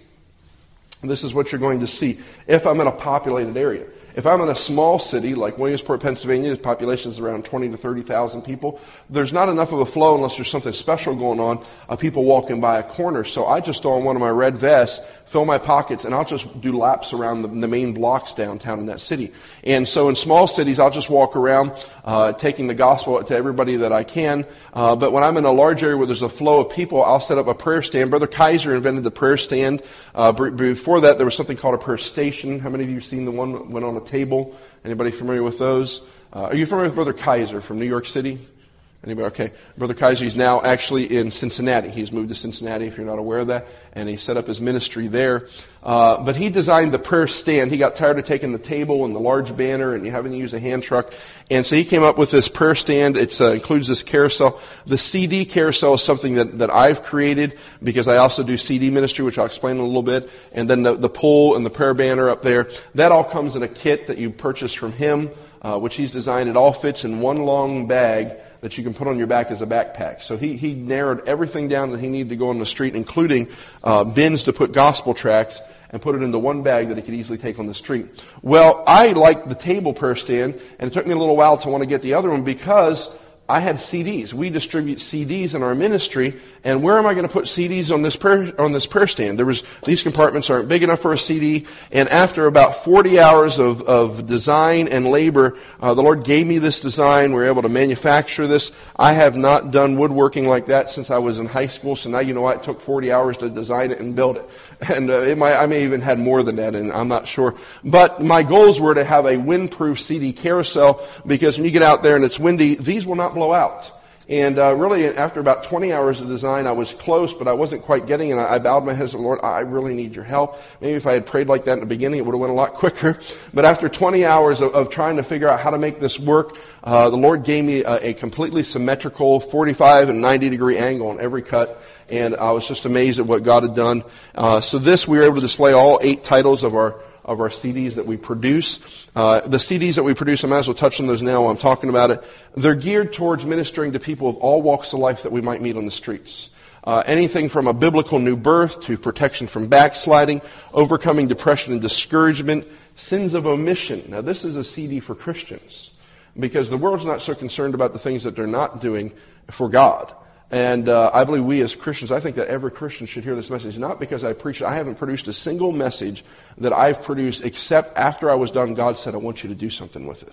this is what you're going to see if I'm in a populated area. If I'm in a small city like Williamsport, Pennsylvania, the population is around twenty to thirty thousand people, there's not enough of a flow unless there's something special going on, of people walking by a corner. So I just throw on one of my red vests, fill my pockets, and I'll just do laps around the, the main blocks downtown in that city. And so in small cities, I'll just walk around, uh, taking the gospel to everybody that I can. Uh, but when I'm in a large area where there's a flow of people, I'll set up a prayer stand. Brother Kaiser invented the prayer stand. Uh, before that, there was something called a prayer station. How many of you have seen the one that went on a table? Anybody familiar with those? Uh, are you familiar with Brother Kaiser from New York City? Anybody? Okay. Brother Kaiser, he's now actually in Cincinnati. He's moved to Cincinnati, if you're not aware of that, and he set up his ministry there. Uh, but he designed the prayer stand. He got tired of taking the table and the large banner and having to use a hand truck. And so he came up with this prayer stand. It uh, includes this carousel. The C D carousel is something that, that I've created because I also do C D ministry, which I'll explain in a little bit. And then the, the pole and the prayer banner up there. That all comes in a kit that you purchase from him, uh, which he's designed. It all fits in one long bag that you can put on your back as a backpack. So he, he narrowed everything down that he needed to go on the street, including uh, bins to put gospel tracts, and put it into one bag that he could easily take on the street. Well, I liked the table prayer stand, and it took me a little while to want to get the other one because I had C Ds. We distribute C Ds in our ministry, and where am I going to put C Ds on this prayer, on this prayer stand? There was, these compartments aren't big enough for a C D, and after about forty hours of, of design and labor, uh, the Lord gave me this design. We were able to manufacture this. I have not done woodworking like that since I was in high school, so now you know why it took forty hours to design it and build it. And uh, it might, I may even had more than that, and I'm not sure. But my goals were to have a windproof C D carousel, because when you get out there and it's windy, these will not blow out. And uh, really, after about twenty hours of design, I was close, but I wasn't quite getting it. And I, I bowed my head and said, Lord, I really need your help. Maybe if I had prayed like that in the beginning, it would have went a lot quicker. But after twenty hours of, of trying to figure out how to make this work, uh, the Lord gave me a, a completely symmetrical forty-five and ninety degree angle on every cut. And I was just amazed at what God had done. Uh, so this, we were able to display all eight titles of our of our C Ds that we produce. Uh, the C Ds that we produce, I might as well touch on those now while I'm talking about it. They're geared towards ministering to people of all walks of life that we might meet on the streets. Uh, anything from a biblical new birth to protection from backsliding, overcoming depression and discouragement, sins of omission. Now this is a C D for Christians, because the world's not so concerned about the things that they're not doing for God. And uh, I believe we as Christians, I think that every Christian should hear this message, not because I preach it. I haven't produced a single message that I've produced except after I was done, God said, I want you to do something with this.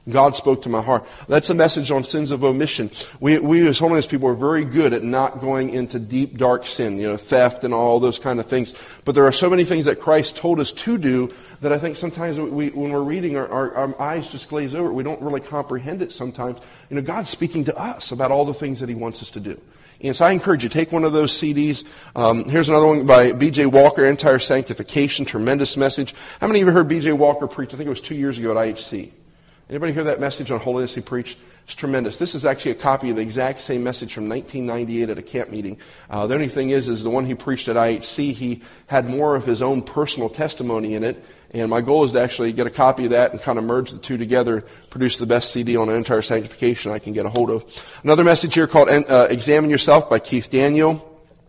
God spoke to my heart. That's a message on sins of omission. We, we as holiness people are very good at not going into deep, dark sin, you know, theft and all those kind of things. But there are so many things that Christ told us to do that I think sometimes we, when we're reading, our, our, our eyes just glaze over. We don't really comprehend it sometimes. You know, God's speaking to us about all the things that He wants us to do. And so I encourage you, take one of those C Ds. Um, here's another one by B J Walker, Entire Sanctification, tremendous message. How many of you heard B J Walker preach? I think it was two years ago at I H C. Anybody hear that message on holiness he preached? It's tremendous. This is actually a copy of the exact same message from nineteen ninety-eight at a camp meeting. Uh, the only thing is, is the one he preached at I H C, he had more of his own personal testimony in it. And my goal is to actually get a copy of that and kind of merge the two together, produce the best C D on an entire sanctification I can get a hold of. Another message here called uh, Examine Yourself by Keith Daniel.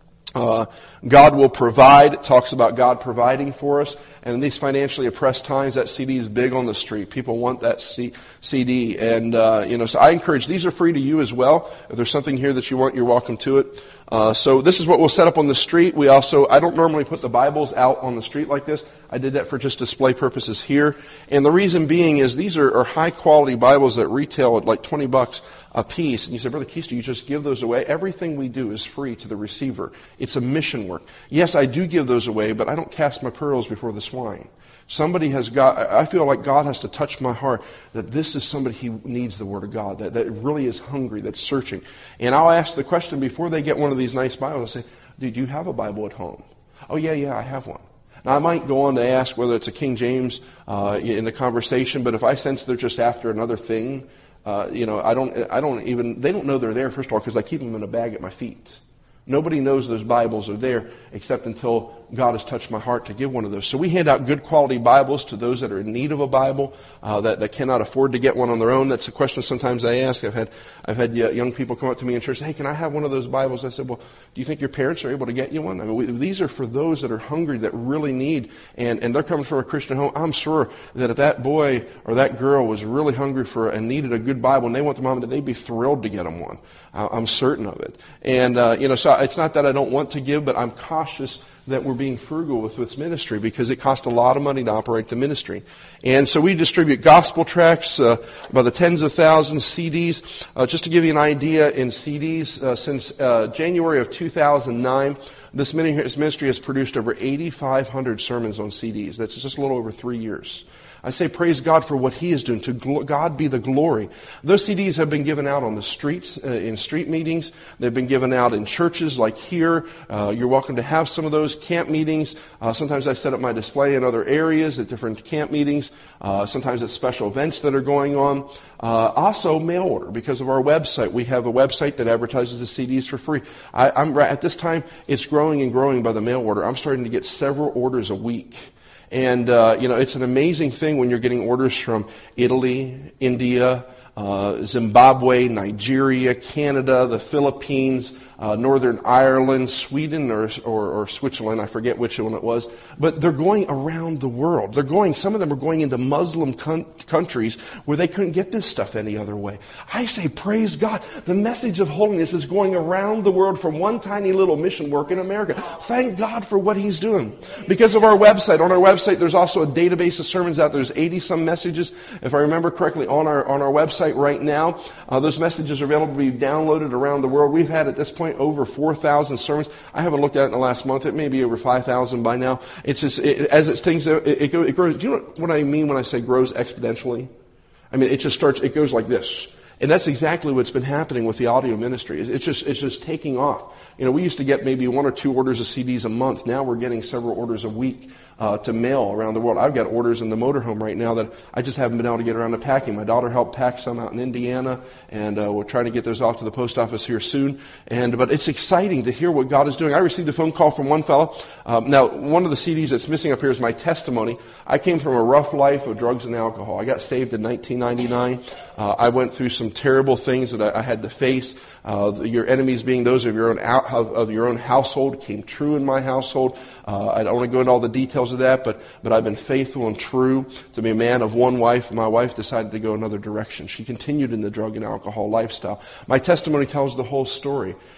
Uh, God will provide. It talks about God providing for us. And in these financially oppressed times, that C D is big on the street. People want that C- CD. And, uh, you know, so I encourage, these are free to you as well. If there's something here that you want, you're welcome to it. Uh, so this is what we'll set up on the street. We also, I don't normally put the Bibles out on the street like this. I did that for just display purposes here. And the reason being is these are, are high quality Bibles that retail at like twenty bucks a piece. And you say, Brother Keister, you just give those away? Everything we do is free to the receiver. It's a mission work. Yes, I do give those away, but I don't cast my pearls before the swine. Somebody has got, I feel like God has to touch my heart that this is somebody who needs the Word of God, that, that really is hungry, that's searching. And I'll ask the question before they get one of these nice Bibles. I'll say, do you have a Bible at home? Oh, yeah, yeah, I have one. Now, I might go on to ask whether it's a King James uh, in the conversation, but if I sense they're just after another thing, uh, you know, I don't, I don't even, they don't know they're there, first of all, because I keep them in a bag at my feet. Nobody knows those Bibles are there except until God has touched my heart to give one of those. So we hand out good quality Bibles to those that are in need of a Bible, uh, that, that cannot afford to get one on their own. That's a question sometimes I ask. I've had, I've had young people come up to me in church, hey, can I have one of those Bibles? I said, well, do you think your parents are able to get you one? I mean, we, these are for those that are hungry, that really need, and, and they're coming from a Christian home. I'm sure that if that boy or that girl was really hungry for and needed a good Bible and they went to mom, that they'd be thrilled to get them one. Uh, I'm certain of it. And, uh, you know, so it's not that I don't want to give, but I'm cautious that we're being frugal with this ministry because it costs a lot of money to operate the ministry. And so we distribute gospel tracts uh, by the tens of thousands, C Ds. Uh, just to give you an idea, in C Ds, uh, since uh, January of two thousand nine, this ministry has produced over eighty-five hundred sermons on C Ds. That's just a little over three years. I say praise God for what He is doing. To God be the glory. Those C Ds have been given out on the streets, uh, in street meetings. They've been given out in churches like here. Uh, you're welcome to have some of those camp meetings. Uh, sometimes I set up my display in other areas at different camp meetings. Uh, sometimes at special events that are going on. Uh, also mail order because of our website. We have a website that advertises the C Ds for free. I, I'm at this time, it's growing and growing by the mail order. I'm starting to get several orders a week. And, uh, you know, it's an amazing thing when you're getting orders from Italy, India, uh, Zimbabwe, Nigeria, Canada, the Philippines, uh, Northern Ireland, Sweden, or, or, or Switzerland. I forget which one it was. But they're going around the world. They're going, some of them are going into Muslim con- countries where they couldn't get this stuff any other way. I say, praise God. The message of holiness is going around the world from one tiny little mission work in America. Thank God for what He's doing. Because of our website. On our website, there's also a database of sermons out there. There's eighty some messages, if I remember correctly, on our, on our website right now. Uh, those messages are available to be downloaded around the world. We've had at this point over four thousand sermons. I haven't looked at it in the last month. It may be over five thousand by now. It's just, it, as it things, it, it, goes, it grows. Do you know what I mean when I say grows exponentially? I mean, it just starts, it goes like this. And that's exactly what's been happening with the audio ministry. It's just, it's just taking off. You know, we used to get maybe one or two orders of C Ds a month. Now we're getting several orders a week. Uh, to mail around the world. I've got orders in the motorhome right now that I just haven't been able to get around to packing. My daughter helped pack some out in Indiana, and uh, we're trying to get those off to the post office here soon. And but it's exciting to hear what God is doing. I received a phone call from one fellow. Um, now, one of the C Ds that's missing up here is my testimony. I came from a rough life of drugs and alcohol. I got saved in nineteen ninety-nine. Uh, I went through some terrible things that I, I had to face. Uh, your enemies being those of your own out, of, of your own household came true in my household. Uh, I don't want to go into all the details of that, but but I've been faithful and true to be a man of one wife. My wife decided to go another direction. She continued in the drug and alcohol lifestyle. My testimony tells the whole story.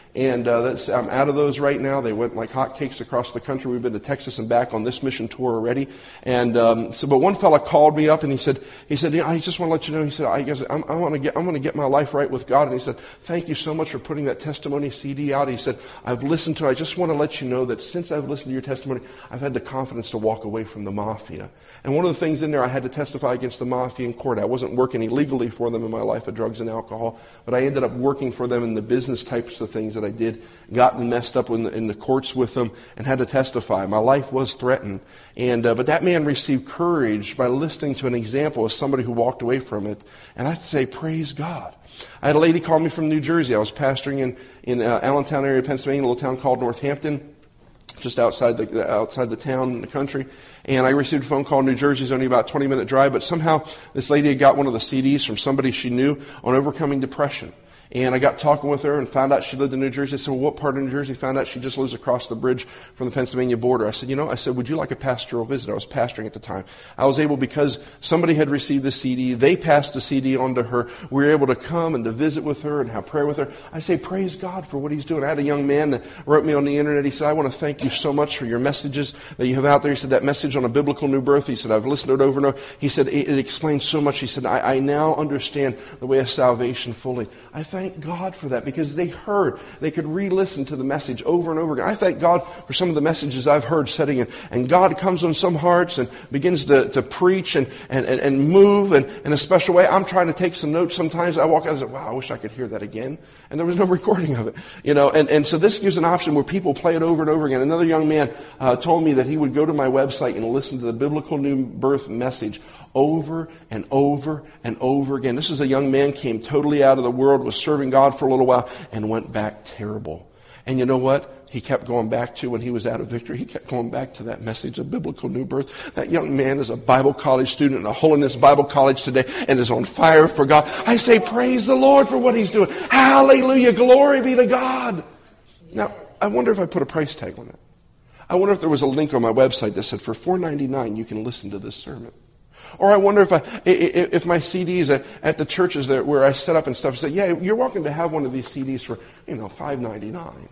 And uh, that's, I'm out of those right now. They went like hotcakes across the country. We've been to Texas and back on this mission tour already. And um, so, but one fella called me up and he said, he said, yeah, I just want to let you know. He said, I guess I'm, I want to get, I'm going to get my life right with God. And he said, thank you so much for putting that testimony C D out. He said, I've listened to it. I just want to let you know that since I've listened to your testimony, I've had the confidence to walk away from the mafia. And one of the things in there, I had to testify against the mafia in court. I wasn't working illegally for them in my life of drugs and alcohol, but I ended up working for them in the business types of things that I did, gotten messed up in the, in the courts with them, and had to testify. My life was threatened. And uh, but that man received courage by listening to an example of somebody who walked away from it. And I have to say, praise God. I had a lady call me from New Jersey. I was pastoring in, in uh, Allentown area, Pennsylvania, a little town called Northampton, just outside the outside the town in the country. And I received a phone call in New Jersey. It's only about a twenty minute drive, but somehow this lady had got one of the C Ds from somebody she knew on overcoming depression. And I got talking with her and found out she lived in New Jersey. I said, well, what part of New Jersey? Found out she just lives across the bridge from the Pennsylvania border. I said, you know, I said, would you like a pastoral visit? I was pastoring at the time. I was able, because somebody had received the C D, they passed the C D on to her. We were able to come and to visit with her and have prayer with her. I say, praise God for what He's doing. I had a young man that wrote me on the internet. He said, I want to thank you so much for your messages that you have out there. He said, that message on a biblical new birth, he said, I've listened to it over and over. He said, it, it explains so much. He said, I, I now understand the way of salvation fully. I thank God for that, because they heard, they could re-listen to the message over and over again. I thank God for some of the messages I've heard setting in. And God comes on some hearts and begins to, to preach and, and, and move and, in a special way. I'm trying to take some notes sometimes. I walk out and say, wow, I wish I could hear that again. And there was no recording of it. You know, and, and so this gives an option where people play it over and over again. Another young man uh, told me that he would go to my website and listen to the biblical new birth message over and over and over again. This is a young man, came totally out of the world, was serving God for a little while, and went back terrible. And you know what? He kept going back to, when he was out of victory, he kept going back to that message of biblical new birth. That young man is a Bible college student in a Holiness Bible College today and is on fire for God. I say, praise the Lord for what he's doing. Hallelujah. Glory be to God. Now, I wonder if I put a price tag on it. I wonder if there was a link on my website that said, for four ninety-nine you can listen to this sermon. Or I wonder if I, if my C Ds at, at the churches that where I set up and stuff say, yeah, you're welcome to have one of these C Ds for, you know, five ninety-nine.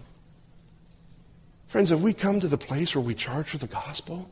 Friends, have we come to the place where we charge for the gospel?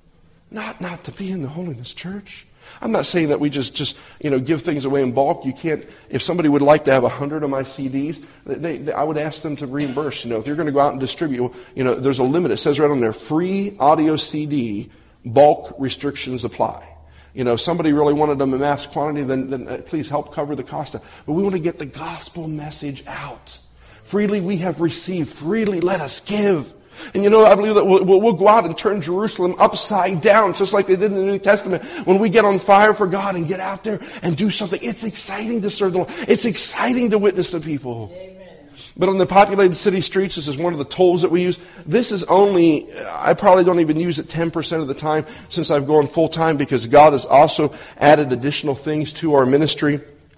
Not, not to be in the Holiness Church. I'm not saying that we just, just, you know, give things away in bulk. You can't, if somebody would like to have a hundred of my C Ds, they, they, I would ask them to reimburse. You know, if you're going to go out and distribute, you know, there's a limit. It says right on there, free audio C D, bulk restrictions apply. You know, if somebody really wanted them in mass quantity, then, then please help cover the cost. But we want to get the gospel message out. Freely we have received, freely let us give. And you know, I believe that we'll, we'll go out and turn Jerusalem upside down, just like they did in the New Testament. When we get on fire for God and get out there and do something, it's exciting to serve the Lord. It's exciting to witness to people. Amen. But on the populated city streets, this is one of the tools that we use. This is only, I probably don't even use it ten percent of the time since I've gone full time, because God has also added additional things to our ministry.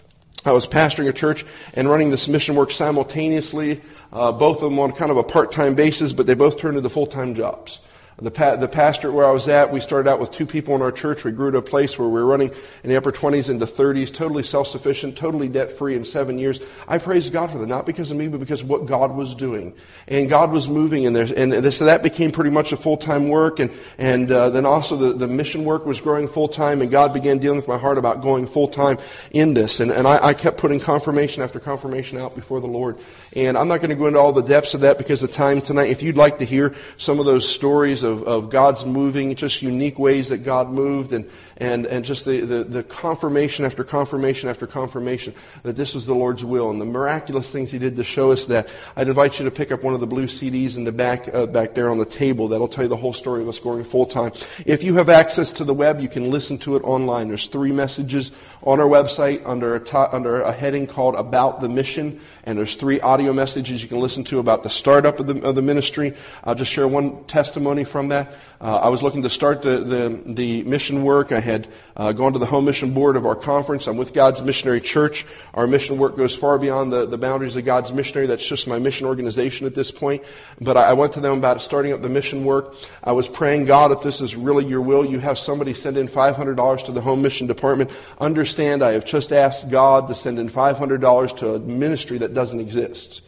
I was pastoring a church and running this mission work simultaneously, uh, both of them on kind of a part-time basis, but they both turned into full-time jobs. The, pa- the pastor where I was at, we started out with two people in our church. We grew to a place where we were running in the upper twenties into thirties, totally self-sufficient, totally debt-free in seven years. I praise God for that, not because of me, but because of what God was doing. And God was moving in there. And this, so that became pretty much a full-time work. And, and uh, then also the, the mission work was growing full-time, and God began dealing with my heart about going full-time in this. And, and I, I kept putting confirmation after confirmation out before the Lord. And I'm not going to go into all the depths of that because of time tonight. If you'd like to hear some of those stories of, of God's moving, just unique ways that God moved, and, and, and just the, the, the confirmation after confirmation after confirmation that this was the Lord's will and the miraculous things He did to show us that, I'd invite you to pick up one of the blue C Ds in the back, uh, back there on the table. That'll tell you the whole story of us going full time. If you have access to the web, you can listen to it online. There's three messages on our website under a, to- under a heading called About the Mission. And there's three audio messages you can listen to about the startup of the, of the ministry. I'll just share one testimony from that. Uh, I was looking to start the, the, the mission work. I had uh, gone to the home mission board of our conference. I'm with God's Missionary Church. Our mission work goes far beyond the, the boundaries of God's Missionary. That's just my mission organization at this point. But I, I went to them about starting up the mission work. I was praying, God, if this is really your will, you have somebody send in five hundred dollars to the home mission department. Understand, I have just asked God to send in five hundred dollars to a ministry that doesn't exist.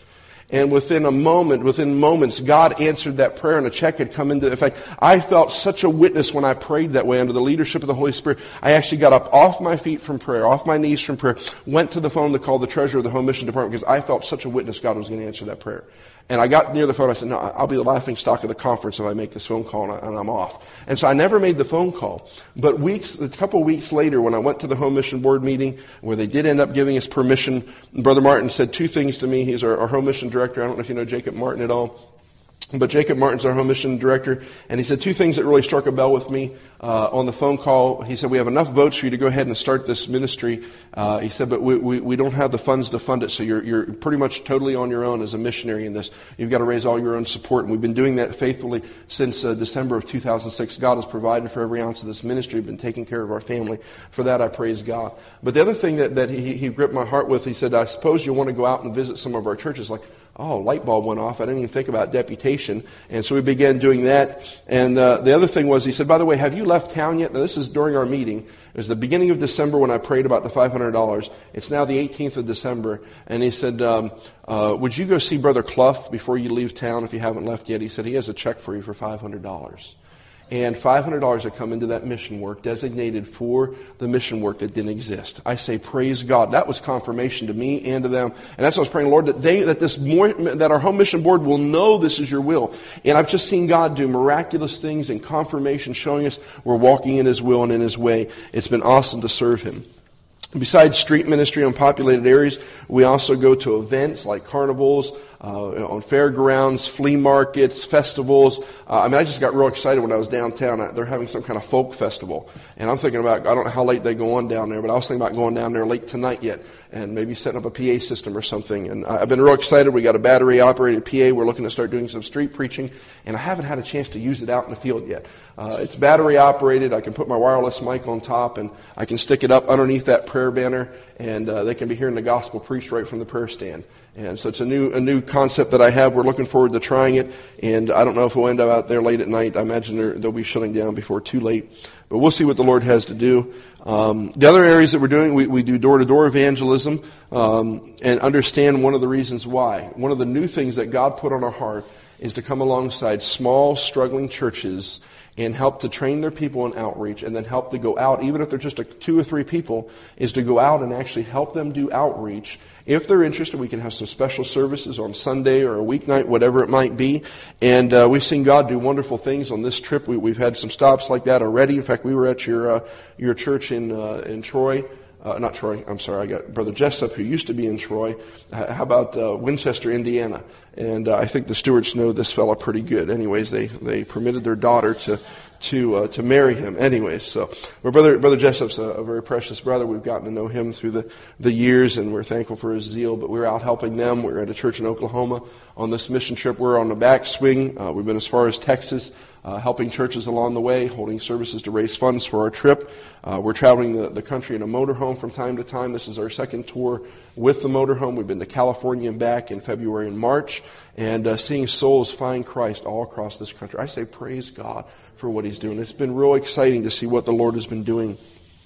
And within a moment, within moments, God answered that prayer and a check had come into effect. I felt such a witness when I prayed that way under the leadership of the Holy Spirit. I actually got up off my feet from prayer, off my knees from prayer, went to the phone to call the treasurer of the home mission department because I felt such a witness God was going to answer that prayer. And I got near the phone. I said, no, I'll be the laughing stock of the conference if I make this phone call and I'm off. And so I never made the phone call. But weeks, a couple of weeks later, when I went to the home mission board meeting, where they did end up giving us permission, Brother Martin said two things to me. He's our, our home mission director. I don't know if you know Jacob Martin at all. But Jacob Martin's our home mission director, and he said two things that really struck a bell with me uh, on the phone call. He said, we have enough votes for you to go ahead and start this ministry. Uh, he said, but we, we, we don't have the funds to fund it, so you're, you're pretty much totally on your own as a missionary in this. You've got to raise all your own support, and we've been doing that faithfully since uh, December of two thousand six. God has provided for every ounce of this ministry. We've been taking care of our family. For that, I praise God. But the other thing that, that he, he gripped my heart with, he said, I suppose you'll want to go out and visit some of our churches. Like, oh, light bulb went off. I didn't even think about deputation. And so we began doing that. And uh, the other thing was, he said, by the way, have you left town yet? Now, this is during our meeting. It was the beginning of December when I prayed about the five hundred dollars. It's now the eighteenth of December. And he said, um, uh, would you go see Brother Clough before you leave town if you haven't left yet? He said, he has a check for you for five hundred dollars. And five hundred dollars had come into that mission work, designated for the mission work that didn't exist. I say, praise God. That was confirmation to me and to them. And that's what I was praying, Lord, that they, that this more, that our home mission board will know this is your will. And I've just seen God do miraculous things and confirmation showing us we're walking in His will and in His way. It's been awesome to serve Him. Besides street ministry on populated areas, we also go to events like carnivals, uh, on fairgrounds, flea markets, festivals. Uh, I mean, I just got real excited when I was downtown. I, they're having some kind of folk festival. And I'm thinking about, I don't know how late they go on down there, but I was thinking about going down there late tonight yet and maybe setting up a P A system or something. And I've been real excited. We got a battery operated P A. We're looking to start doing some street preaching. And I haven't had a chance to use it out in the field yet. Uh, it's battery operated. I can put my wireless mic on top and I can stick it up underneath that prayer banner and uh, they can be hearing the gospel preached right from the prayer stand. And so it's a new a new concept that I have. We're looking forward to trying it. And I don't know if we'll end up out there late at night. I imagine they'll be shutting down before too late. But we'll see what the Lord has to do. Um, the other areas that we're doing, we, we do door-to-door evangelism um, and understand one of the reasons why. One of the new things that God put on our heart is to come alongside small, struggling churches and help to train their people in outreach and then help to go out, even if they're just a two or three people, is to go out and actually help them do outreach. If they're interested, we can have some special services on Sunday or a weeknight, whatever it might be. And uh, we've seen God do wonderful things on this trip. We, we've had some stops like that already. In fact, we were at your uh, your church in uh, in Troy. Uh, not Troy, I'm sorry, I got Brother Jessup, who used to be in Troy. Uh, how about uh, Winchester, Indiana? And uh, I think the stewards know this fella pretty good. Anyways, they, they permitted their daughter to to uh, to marry him. Anyways, so well, brother Brother Jessup's a, a very precious brother. We've gotten to know him through the the years, and we're thankful for his zeal. But we're out helping them. We're at a church in Oklahoma on this mission trip. We're on the backswing. Uh, we've been as far as Texas. Uh, helping churches along the way, holding services to raise funds for our trip. Uh, we're traveling the, the country in a motorhome from time to time. This is our second tour with the motorhome. We've been to California and back in February and March, and uh, seeing souls find Christ all across this country. I say praise God for what He's doing. It's been real exciting to see what the Lord has been doing.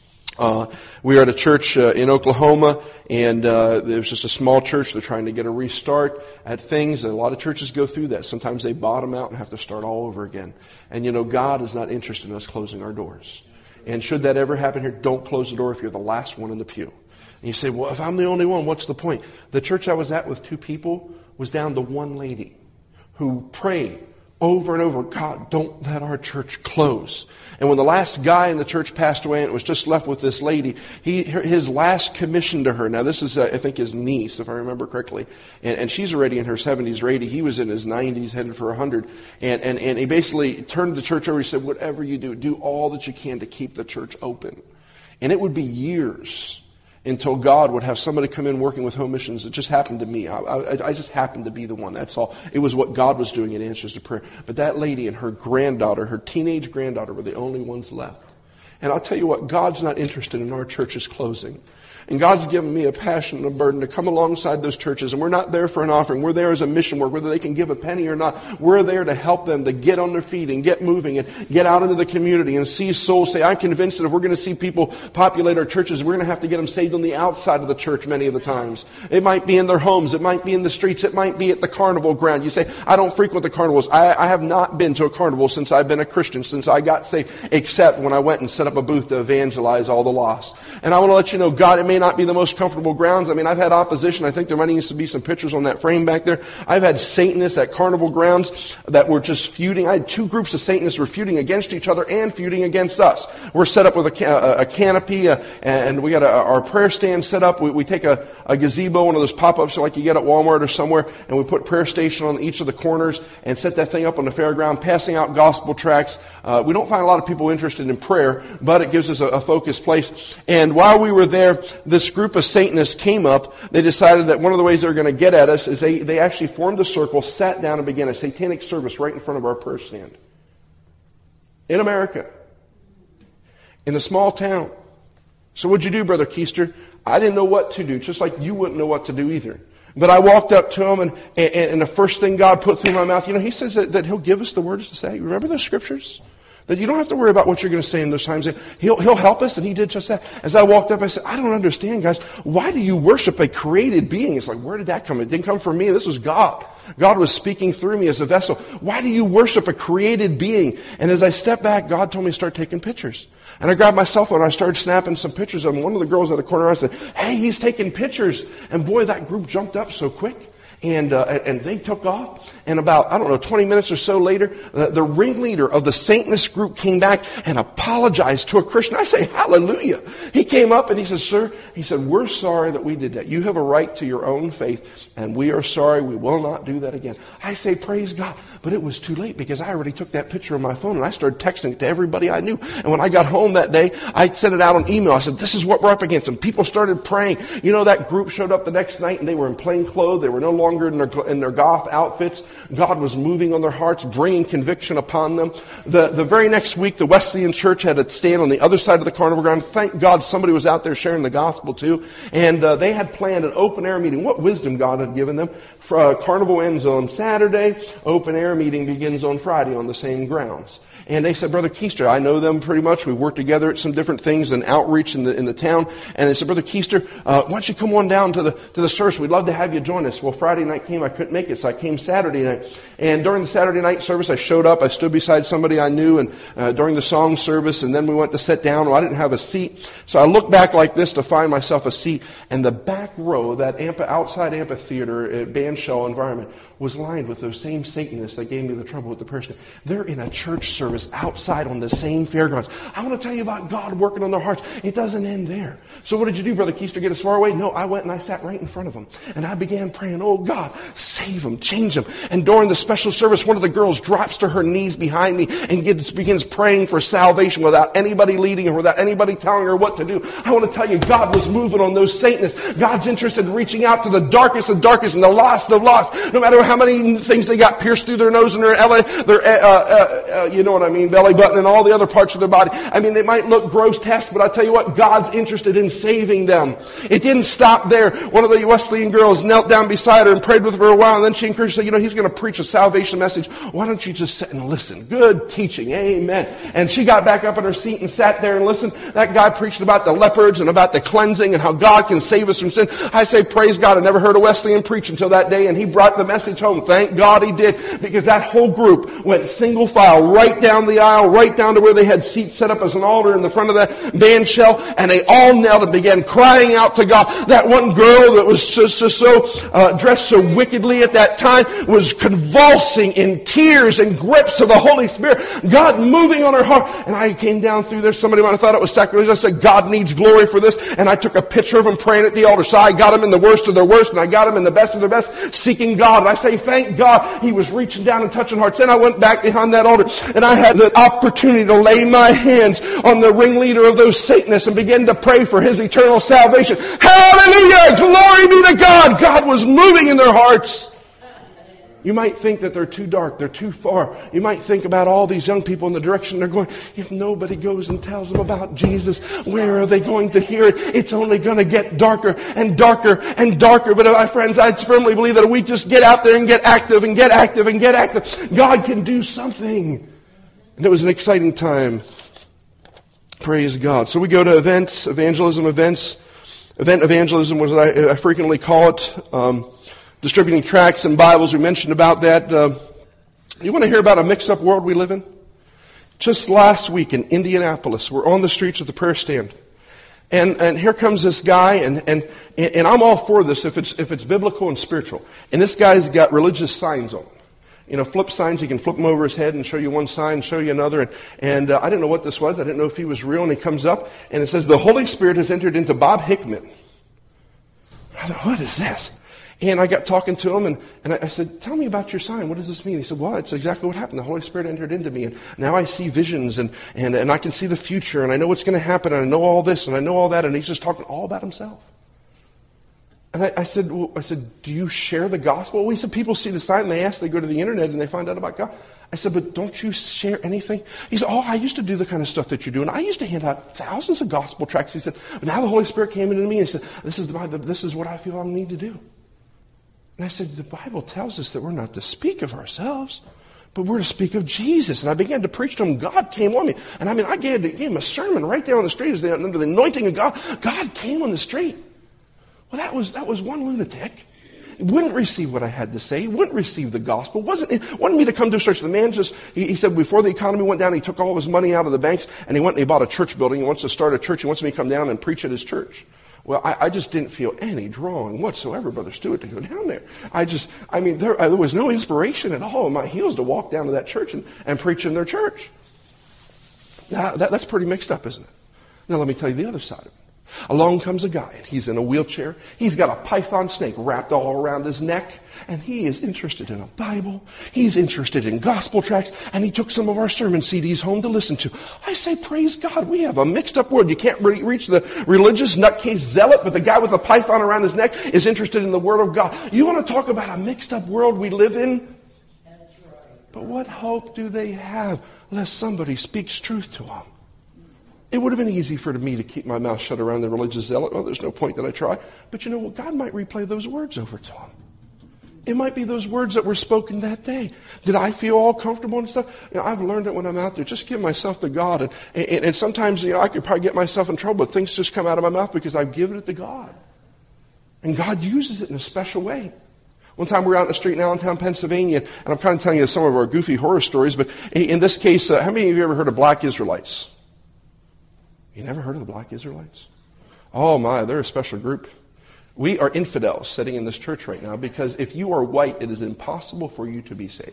Uh, we are at a church uh, in Oklahoma, and uh, it was just a small church. They're trying to get a restart at things. And a lot of churches go through that. Sometimes they bottom out and have to start all over again. And you know, God is not interested in us closing our doors. And should that ever happen here, don't close the door if you're the last one in the pew. And you say, well, if I'm the only one, what's the point? The church I was at with two people was down to one lady who prayed over and over, God, don't let our church close. And when the last guy in the church passed away and it was just left with this lady, he, his last commission to her, now this is, uh, I think, his niece, if I remember correctly, and, and she's already in her seventies or eighties. He was in his nineties, headed for one hundred. And, and, and he basically turned the church over. He said, whatever you do, do all that you can to keep the church open. And it would be years until God would have somebody come in working with home missions. It just happened to me. I, I, I just happened to be the one. That's all. It was what God was doing in answers to prayer. But that lady and her granddaughter, her teenage granddaughter, were the only ones left. And I'll tell you what, God's not interested in our churches closing. And God's given me a passion and a burden to come alongside those churches. And we're not there for an offering. We're there as a mission work. Whether they can give a penny or not, we're there to help them to get on their feet and get moving and get out into the community and see souls say, I'm convinced that if we're going to see people populate our churches, we're going to have to get them saved on the outside of the church many of the times. It might be in their homes. It might be in the streets. It might be at the carnival ground. You say, I don't frequent the carnivals. I, I have not been to a carnival since I've been a Christian, since I got saved, except when I went and set up a booth to evangelize all the lost. And I want to let you know, God, it may not be the most comfortable grounds. I mean, I've had opposition. I think there might need to be some pictures on that frame back there. I've had Satanists at carnival grounds that were just feuding. I had two groups of Satanists were feuding against each other and feuding against us. We're set up with a, a, a canopy, uh, and we got a, our prayer stand set up. We, we take a, a gazebo, one of those pop-ups like you get at Walmart or somewhere, and we put prayer station on each of the corners and set that thing up on the fairground, passing out gospel tracts. Uh, we don't find a lot of people interested in prayer, but it gives us a, a focused place. And while we were there, this group of Satanists came up. They decided that one of the ways they were going to get at us is they, they actually formed a circle, sat down, and began a satanic service right in front of our prayer stand. In America. In a small town. So what'd you do, Brother Keister? I didn't know what to do, just like you wouldn't know what to do either. But I walked up to him, and, and, and the first thing God put through my mouth, you know, He says that, that He'll give us the words to say. Remember those scriptures? That you don't have to worry about what you're going to say in those times. He'll, he'll help us, and He did just that. As I walked up, I said, I don't understand, guys. Why do you worship a created being? It's like, where did that come? It didn't come from me. This was God. God was speaking through me as a vessel. Why do you worship a created being? And as I stepped back, God told me to start taking pictures. And I grabbed my cell phone and I started snapping some pictures of him. One of the girls at the corner, I said, hey, he's taking pictures. And boy, that group jumped up so quick. And, uh, and they took off. And about, I don't know, twenty minutes or so later, the, the ringleader of the Satanist group came back and apologized to a Christian. I say, hallelujah. He came up and he said, sir, he said, we're sorry that we did that. You have a right to your own faith, and we are sorry. We will not do that again. I say, praise God. But it was too late, because I already took that picture on my phone and I started texting it to everybody I knew. And when I got home that day, I sent it out on email. I said, this is what we're up against. And people started praying. You know, that group showed up the next night and they were in plain clothes. They were no longer in their, in their goth outfits. God was moving on their hearts, bringing conviction upon them. The, the very next week, the Wesleyan Church had a stand on the other side of the carnival ground. Thank God somebody was out there sharing the gospel too. And uh, they had planned an open air meeting. What wisdom God had given them. For, uh, carnival ends on Saturday. Open air meeting begins on Friday on the same grounds. And they said, Brother Keister, I know them pretty much. We worked together at some different things and outreach in the in the town. And they said, Brother Keister, uh, why don't you come on down to the to the service? We'd love to have you join us. Well, Friday night came. I couldn't make it, so I came Saturday night. And during the Saturday night service, I showed up. I stood beside somebody I knew, and uh, during the song service, and then we went to sit down. Well, I didn't have a seat, so I looked back like this to find myself a seat. And the back row, that amphi- outside amphitheater at bandshell environment, was lined with those same Satanists that gave me the trouble with the person. They're in a church service outside on the same fairgrounds. I want to tell you about God working on their hearts. It doesn't end there. So what did you do, Brother Keister? Get us far away? No, I went and I sat right in front of them. And I began praying, oh God, save them, change them. And during the special service, one of the girls drops to her knees behind me and gets, begins praying for salvation without anybody leading her, without anybody telling her what to do. I want to tell you, God was moving on those Satanists. God's interested in reaching out to the darkest of darkest and the lost of lost. No matter how many things they got pierced through their nose and their, their uh, uh, uh, you know what I mean, belly button and all the other parts of their body. I mean, they might look grotesque, but I tell you what, God's interested in saving them. It didn't stop there. One of the Wesleyan girls knelt down beside her and prayed with her for a while, and then she encouraged her, you know, he's going to preach a salvation message. Why don't you just sit and listen? Good teaching. Amen. And she got back up in her seat and sat there and listened. That guy preached about the leopards and about the cleansing and how God can save us from sin. I say, praise God. I never heard a Wesleyan preach until that day, and he brought the message home. Thank God he did, because that whole group went single file right down the aisle, right down to where they had seats set up as an altar in the front of that band shell, and they all knelt and began crying out to God. That one girl that was just, just so uh, dressed so wickedly at that time was convulsing in tears and grips of the Holy Spirit, God moving on her heart. And I came down through there. Somebody might have thought it was sacrilegious. I said, God needs glory for this. And I took a picture of him praying at the altar. So I got him in the worst of their worst, and I got him in the best of their best, seeking God. And I say, thank God he was reaching down and touching hearts. Then I went back behind that altar, and I had the opportunity to lay my hands on the ringleader of those Satanists and begin to pray for his eternal salvation. Hallelujah! Glory be to God! God was moving in their hearts. You might think that they're too dark, they're too far. You might think about all these young people in the direction they're going. If nobody goes and tells them about Jesus, where are they going to hear it? It's only going to get darker and darker and darker. But my friends, I firmly believe that if we just get out there and get active and get active and get active, God can do something. And it was an exciting time. Praise God. So we go to events, evangelism events. Event evangelism was what I, I frequently call it. Um, Distributing tracts and Bibles, we mentioned about that. Uh, you want to hear about a mixed-up world we live in? Just last week in Indianapolis, we're on the streets of the prayer stand. And, and here comes this guy, and, and, and I'm all for this if it's, if it's biblical and spiritual. And this guy's got religious signs on him. You know, flip signs, he can flip them over his head and show you one sign, show you another. And, and uh, I didn't know what this was. I didn't know if he was real. And he comes up, and it says, the Holy Spirit has entered into Bob Hickman. I thought, what is this? And I got talking to him, and, and I said, tell me about your sign. What does this mean? He said, well, it's exactly what happened. The Holy Spirit entered into me, and now I see visions, and, and, and I can see the future, and I know what's going to happen, and I know all this, and I know all that, and he's just talking all about himself. And I, I said, well, I said, do you share the gospel? Well, he said, people see the sign, and they ask, they go to the internet, and they find out about God. I said, but don't you share anything? He said, oh, I used to do the kind of stuff that you're doing. I used to hand out thousands of gospel tracts. He said, but now the Holy Spirit came into me, and he said, this is, the, this is what I feel I need to do. And I said, the Bible tells us that we're not to speak of ourselves, but we're to speak of Jesus. And I began to preach to him. God came on me. And I mean, I gave, gave him a sermon right there on the street as the, under the anointing of God. God came on the street. Well, that was, that was one lunatic. He wouldn't receive what I had to say. He wouldn't receive the gospel. Wasn't, it wasn't me to come to a church. The man just, he, he said before the economy went down, he took all of his money out of the banks and he went and he bought a church building. He wants to start a church. He wants me to come down and preach at his church. Well, I, I just didn't feel any drawing whatsoever, Brother Stewart, to go down there. I just, I mean, there, there was no inspiration at all in my heels to walk down to that church and, and preach in their church. Now, that, that's pretty mixed up, isn't it? Now, let me tell you the other side of it. Along comes a guy, and he's in a wheelchair. He's got a python snake wrapped all around his neck, and he is interested in a Bible. He's interested in gospel tracts, and he took some of our sermon C Ds home to listen to. I say, praise God, we have a mixed up world. You can't re- reach the religious nutcase zealot, but the guy with the python around his neck is interested in the Word of God. You want to talk about a mixed up world we live in? That's right. But what hope do they have unless somebody speaks truth to them? It would have been easy for me to keep my mouth shut around the religious zealot. Well, there's no point that I try. But you know what? God might replay those words over to him. It might be those words that were spoken that day. Did I feel all comfortable and stuff? You know, I've learned that when I'm out there, just give myself to God. And, and, and sometimes, you know, I could probably get myself in trouble, but things just come out of my mouth because I've given it to God. And God uses it in a special way. One time we were out in the street in Allentown, Pennsylvania, and I'm kind of telling you some of our goofy horror stories, but in this case, uh, how many of you ever heard of Black Israelites? You never heard of the Black Israelites? Oh my, they're a special group. We are infidels sitting in this church right now because if you are white, it is impossible for you to be saved.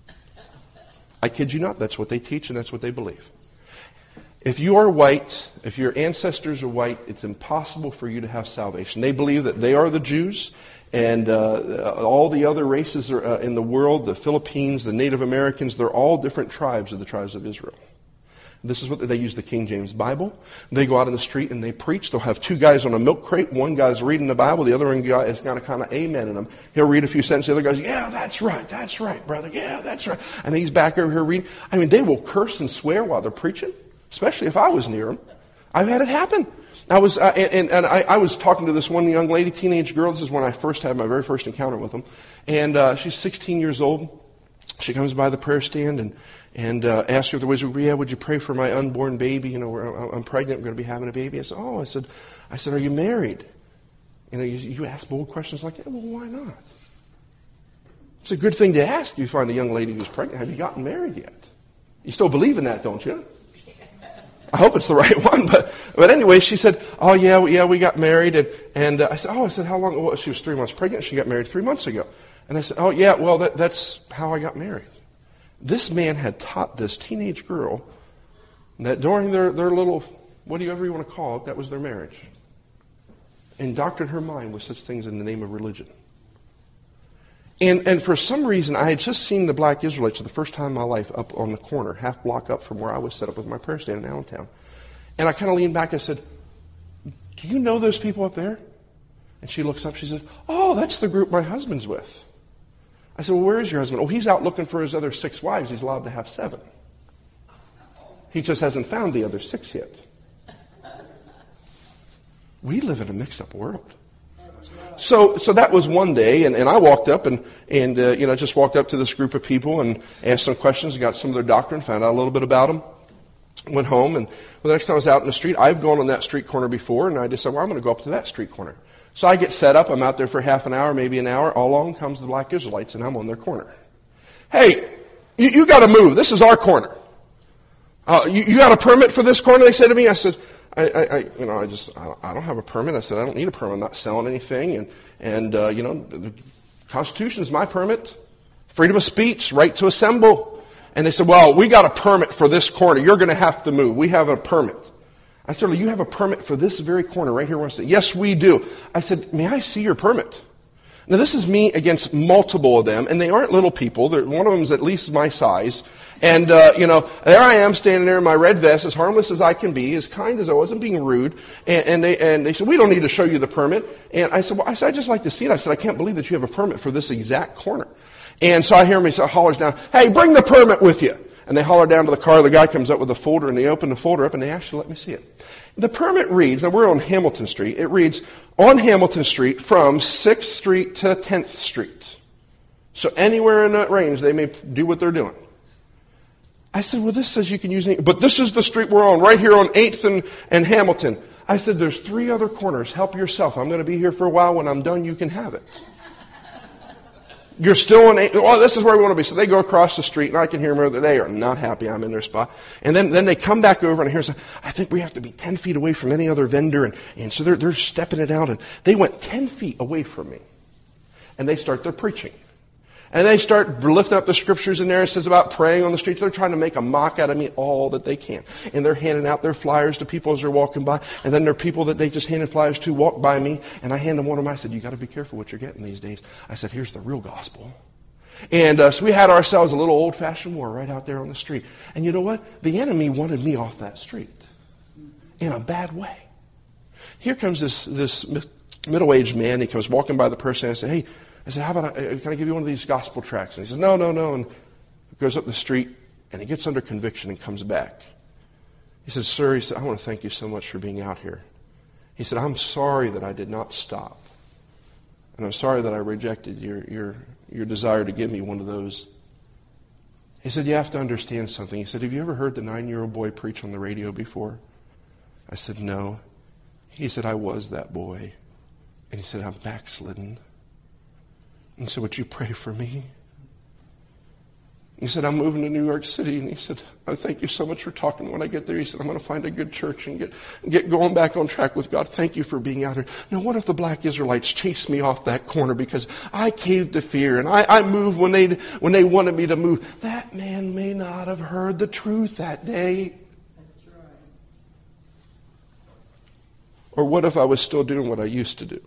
I kid you not, that's what they teach and that's what they believe. If you are white, if your ancestors are white, it's impossible for you to have salvation. They believe that they are the Jews and uh, all the other races are, uh, in the world, the Philippines, the Native Americans, they're all different tribes of the tribes of Israel. This is what they use, the King James Bible. They go out in the street and they preach. They'll have two guys on a milk crate. One guy's reading the Bible. The other one guy is kind of kind of amen in them. He'll read a few sentences. The other guy's, yeah, that's right. That's right, brother. Yeah, that's right. And he's back over here reading. I mean, they will curse and swear while they're preaching, especially if I was near them. I've had it happen. I was, uh, and, and I, I was talking to this one young lady, teenage girl. This is when I first had my very first encounter with them. And, uh, she's sixteen years old. She comes by the prayer stand and, and, uh, asks her if there was, yeah, would you pray for my unborn baby? You know, I'm pregnant. I'm going to be having a baby. I said, oh, I said, I said, are you married? You know, you, you ask bold questions like that. Well, why not? It's a good thing to ask if you find a young lady who's pregnant. Have you gotten married yet? You still believe in that, don't you? I hope it's the right one, but, but anyway, she said, oh yeah, yeah, we got married. And, and uh, I said, oh, I said, how long? Well, she was three months pregnant. She got married three months ago. And I said, oh yeah, well, that, that's how I got married. This man had taught this teenage girl that during their, their little, whatever you want to call it, that was their marriage. Indoctrinated her mind with such things in the name of religion. And, and for some reason, I had just seen the Black Israelites for the first time in my life up on the corner, half block up from where I was set up with my prayer stand in Allentown. And I kind of leaned back and I said, do you know those people up there? And she looks up, she said, oh, that's the group my husband's with. I said, well, where is your husband? Oh, he's out looking for his other six wives. He's allowed to have seven. He just hasn't found the other six yet. We live in a mixed-up world. So, so that was one day, and, and I walked up and, and, uh, you know, just walked up to this group of people and asked some questions and got some of their doctrine, found out a little bit about them. Went home, and well, the next time I was out in the street, I've gone on that street corner before, and I decided, well, I'm going to go up to that street corner. So I get set up, I'm out there for half an hour, maybe an hour, all along comes the Black Israelites, and I'm on their corner. Hey, you, you gotta move, this is our corner. Uh, you, you got a permit for this corner, they said to me. I said, I, I, I you know, I just, I, I don't have a permit. I said, I don't need a permit, I'm not selling anything, and, and, uh, you know, the Constitution is my permit. Freedom of speech, right to assemble. And they said, well, we got a permit for this corner, you're gonna have to move, we have a permit. I said, well, you have a permit for this very corner right here where I said, yes, we do. I said, may I see your permit? Now this is me against multiple of them, and they aren't little people. They're, one of them is at least my size. And, uh, you know, there I am standing there in my red vest, as harmless as I can be, as kind as I wasn't being rude. And, and they, and they said, we don't need to show you the permit. And I said, well, I said, I'd just like to see it. I said, I can't believe that you have a permit for this exact corner. And so I hear me so hollers down, hey, bring the permit with you. And they holler down to the car. The guy comes up with a folder, and they open the folder up, and they actually let me see it. The permit reads, now we're on Hamilton Street, it reads, on Hamilton Street from sixth Street to tenth Street. So anywhere in that range, they may do what they're doing. I said, well, this says you can use any, but this is the street we're on, right here on eighth and, and Hamilton. I said, there's three other corners. Help yourself. I'm going to be here for a while. When I'm done, you can have it. You're still on eight. Well, this is where we want to be. So they go across the street, and I can hear them. They are not happy I'm in their spot. And then, then they come back over, and here's, I think we have to be ten feet away from any other vendor. And, and so they're, they're stepping it out, and they went ten feet away from me. And they start their preaching. And they start lifting up the scriptures in there. It says about praying on the streets. They're trying to make a mock out of me all that they can. And they're handing out their flyers to people as they're walking by. And then there are people that they just handed flyers to walk by me. And I hand them one of them. I said, you got to be careful what you're getting these days. I said, here's the real gospel. And uh, so we had ourselves a little old-fashioned war right out there on the street. And you know what? The enemy wanted me off that street. In a bad way. Here comes this, this middle-aged man. He comes walking by the person. And I said, hey, I said, how about, I, can I give you one of these gospel tracts? And he says, no, no, no. And goes up the street, and he gets under conviction and comes back. He says, sir, he said, I want to thank you so much for being out here. He said, I'm sorry that I did not stop. And I'm sorry that I rejected your, your, your desire to give me one of those. He said, you have to understand something. He said, have you ever heard the nine-year-old boy preach on the radio before? I said, no. He said, I was that boy. And he said, I'm backslidden. And he said, would you pray for me? He said, I'm moving to New York City. And he said, I thank you so much for talking. When I get there, he said, I'm going to find a good church and get, get going back on track with God. Thank you for being out here. Now, what if the Black Israelites chased me off that corner because I caved to fear and I, I moved when they, when they wanted me to move? That man may not have heard the truth that day. That's right. Or what if I was still doing what I used to do?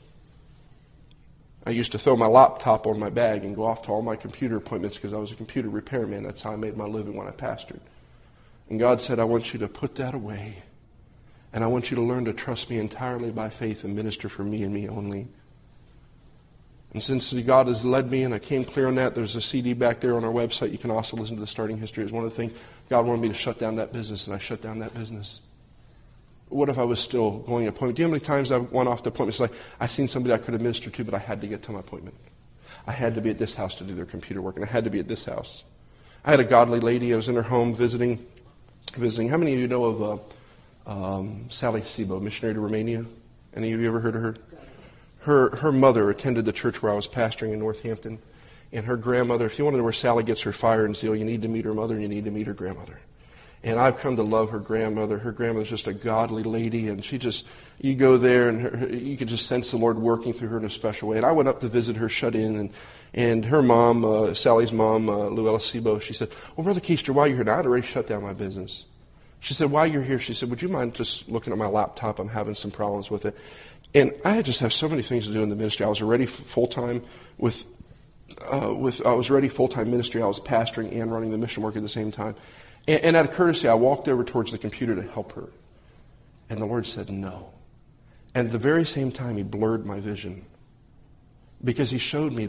I used to throw my laptop on my bag and go off to all my computer appointments because I was a computer repairman. That's how I made my living when I pastored. And God said, I want you to put that away. And I want you to learn to trust me entirely by faith and minister for me and me only. And since God has led me and I came clear on that, there's a C D back there on our website. You can also listen to the starting history. It's one of the things God wanted me to shut down that business, and I shut down that business. What if I was still going to appointment? Do you know how many times I went off to appointments? Like, I seen somebody I could have ministered to, but I had to get to my appointment. I had to be at this house to do their computer work, and I had to be at this house. I had a godly lady. I was in her home visiting. Visiting. How many of you know of uh, um, Sally Sebo, missionary to Romania? Any of you ever heard of her? Her her mother attended the church where I was pastoring in Northampton, and her grandmother. If you want to know where Sally gets her fire and zeal, you need to meet her mother, and you need to meet her grandmother. And I've come to love her grandmother. Her grandmother's just a godly lady, and she just, you go there and her, you could just sense the Lord working through her in a special way. And I went up to visit her shut in, and, and her mom, uh, Sally's mom, uh, Luella Sebo, she said, well, Brother Keister, while you're here, now I'd already shut down my business. She said, while you're here, she said, would you mind just looking at my laptop? I'm having some problems with it. And I just have so many things to do in the ministry. I was already full-time with, uh, with, I was already full-time ministry. I was pastoring and running the mission work at the same time. And, and out of courtesy, I walked over towards the computer to help her. And the Lord said no. And at the very same time, He blurred my vision. Because He showed me that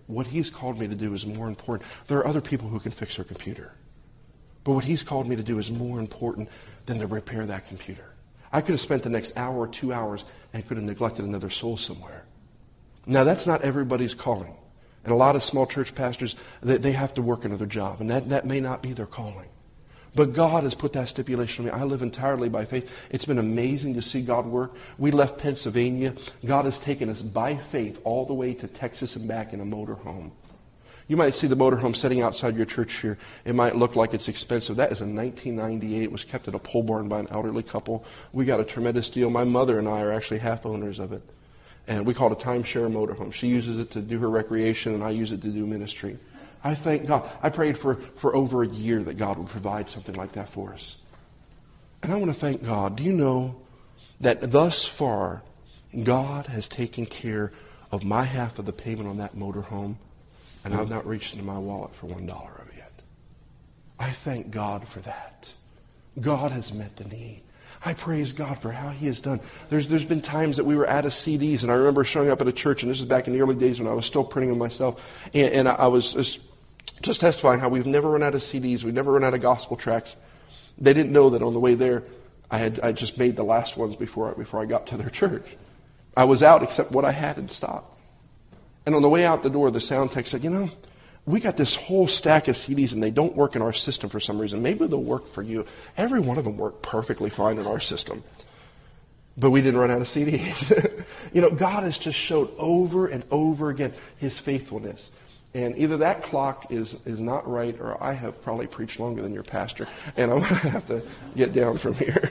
what He's called me to do is more important. There are other people who can fix her computer. But what He's called me to do is more important than to repair that computer. I could have spent the next hour or two hours and could have neglected another soul somewhere. Now, that's not everybody's calling. And a lot of small church pastors, they, they have to work another job. And that, that may not be their calling. But God has put that stipulation on me. I live entirely by faith. It's been amazing to see God work. We left Pennsylvania. God has taken us by faith all the way to Texas and back in a motorhome. You might see the motorhome sitting outside your church here. It might look like it's expensive. That is a nineteen ninety-eight. It was kept at a pole barn by an elderly couple. We got a tremendous deal. My mother and I are actually half owners of it. And we call it a timeshare motorhome. She uses it to do her recreation, and I use it to do ministry. I thank God. I prayed for, for over a year that God would provide something like that for us. And I want to thank God. Do you know that thus far, God has taken care of my half of the payment on that motorhome, and I've not reached into my wallet for one dollar of it yet. I thank God for that. God has met the need. I praise God for how He has done. There's there's been times that we were out of C Ds, and I remember showing up at a church, and this is back in the early days when I was still printing them myself, and, and I, I was just, just testifying how we've never run out of C Ds, we've never run out of gospel tracts. They didn't know that on the way there, I had I just made the last ones before I, before I got to their church. I was out except what I had in stock. And on the way out the door, the sound tech said, you know, we got this whole stack of C Ds and they don't work in our system for some reason. Maybe they'll work for you. Every one of them worked perfectly fine in our system. But we didn't run out of C Ds. You know, God has just showed over and over again His faithfulness. And either that clock is, is not right, or I have probably preached longer than your pastor. And I'm going to have to get down from here.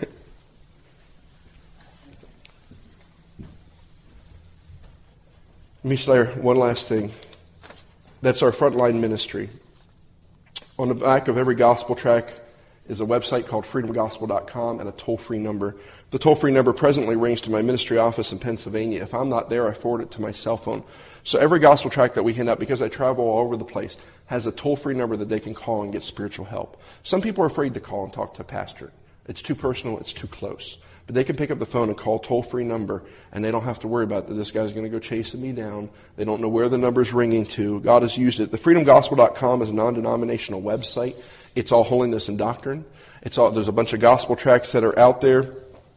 Let me share one last thing. That's our frontline ministry. On the back of every gospel tract is a website called freedom gospel dot com and a toll-free number. The toll-free number presently rings to my ministry office in Pennsylvania. If I'm not there, I forward it to my cell phone. So every gospel tract that we hand out, because I travel all over the place, has a toll-free number that they can call and get spiritual help. Some people are afraid to call and talk to a pastor. It's too personal, it's too close. But they can pick up the phone and call a toll-free number, and they don't have to worry about that this guy's going to go chasing me down. They don't know where the number's ringing to. God has used it. The freedom gospel dot com is a non-denominational website. It's all holiness and doctrine. It's all, there's a bunch of gospel tracts that are out there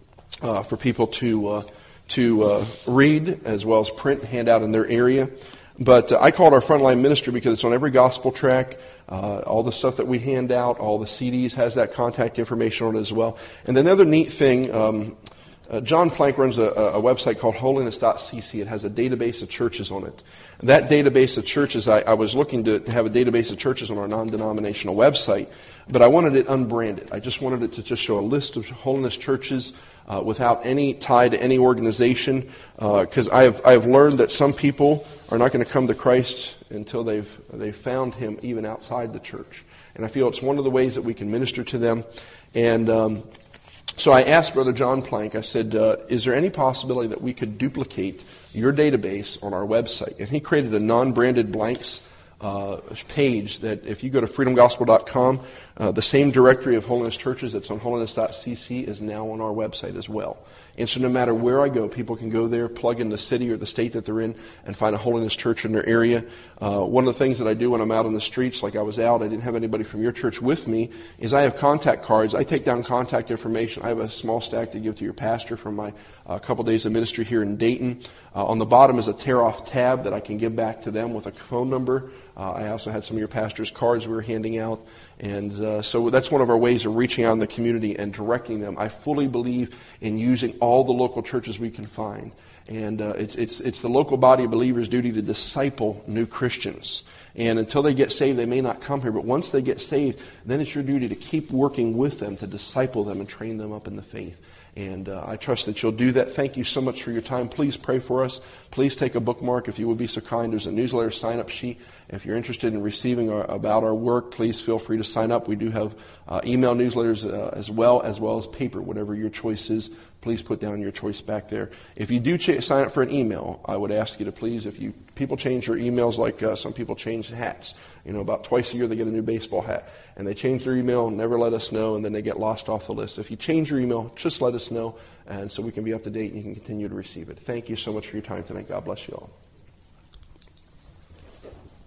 uh, for people to uh, to uh, read, as well as print and hand out in their area. But uh, I call it our frontline ministry because it's on every gospel tract. Uh, all the stuff that we hand out, all the C Ds has that contact information on it as well. And then the other neat thing, um, uh, John Plank runs a, a website called holiness dot c c. It has a database of churches on it. And that database of churches, I, I was looking to, to have a database of churches on our non-denominational website, but I wanted it unbranded. I just wanted it to just show a list of holiness churches uh, without any tie to any organization, because uh, I have I have learned that some people are not going to come to Christ until they've they've found Him even outside the church. And I feel it's one of the ways that we can minister to them. And um, so I asked Brother John Plank, I said, uh, is there any possibility that we could duplicate your database on our website? And he created a non-branded blanks uh, page that if you go to freedom gospel dot com, uh, the same directory of holiness churches that's on holiness dot c c is now on our website as well. And so no matter where I go, people can go there, plug in the city or the state that they're in, and find a holiness church in their area. Uh, one of the things that I do when I'm out on the streets, like I was out, I didn't have anybody from your church with me, is I have contact cards. I take down contact information. I have a small stack to give to your pastor from my uh, couple days of ministry here in Dayton. Uh, on the bottom is a tear-off tab that I can give back to them with a phone number. Uh, I also had some of your pastor's cards we were handing out. And uh, so that's one of our ways of reaching out in the community and directing them. I fully believe in using all the local churches we can find. And uh, it's it's it's the local body of believers' duty to disciple new Christians. And until they get saved, they may not come here. But once they get saved, then it's your duty to keep working with them, to disciple them and train them up in the faith. And uh, I trust that you'll do that. Thank you so much for your time. Please pray for us. Please take a bookmark if you would be so kind. There's a newsletter sign-up sheet. If you're interested in receiving our, about our work, please feel free to sign up. We do have uh, email newsletters uh, as well, as well as paper, whatever your choice is. Please put down your choice back there. If you do ch- sign up for an email, I would ask you to please, if you people change their emails like uh, some people change hats. You know, about twice a year they get a new baseball hat. And they change their email and never let us know, and then they get lost off the list. If you change your email, just let us know, and so we can be up to date and you can continue to receive it. Thank you so much for your time tonight. God bless you all.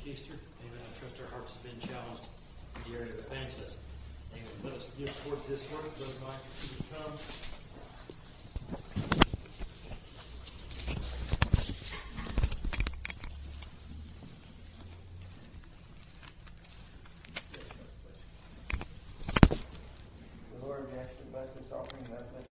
Easter. Amen. I trust our hearts have been challenged in the area of evangelism. Amen. Let us give towards this work. Brother Mike, if you would come.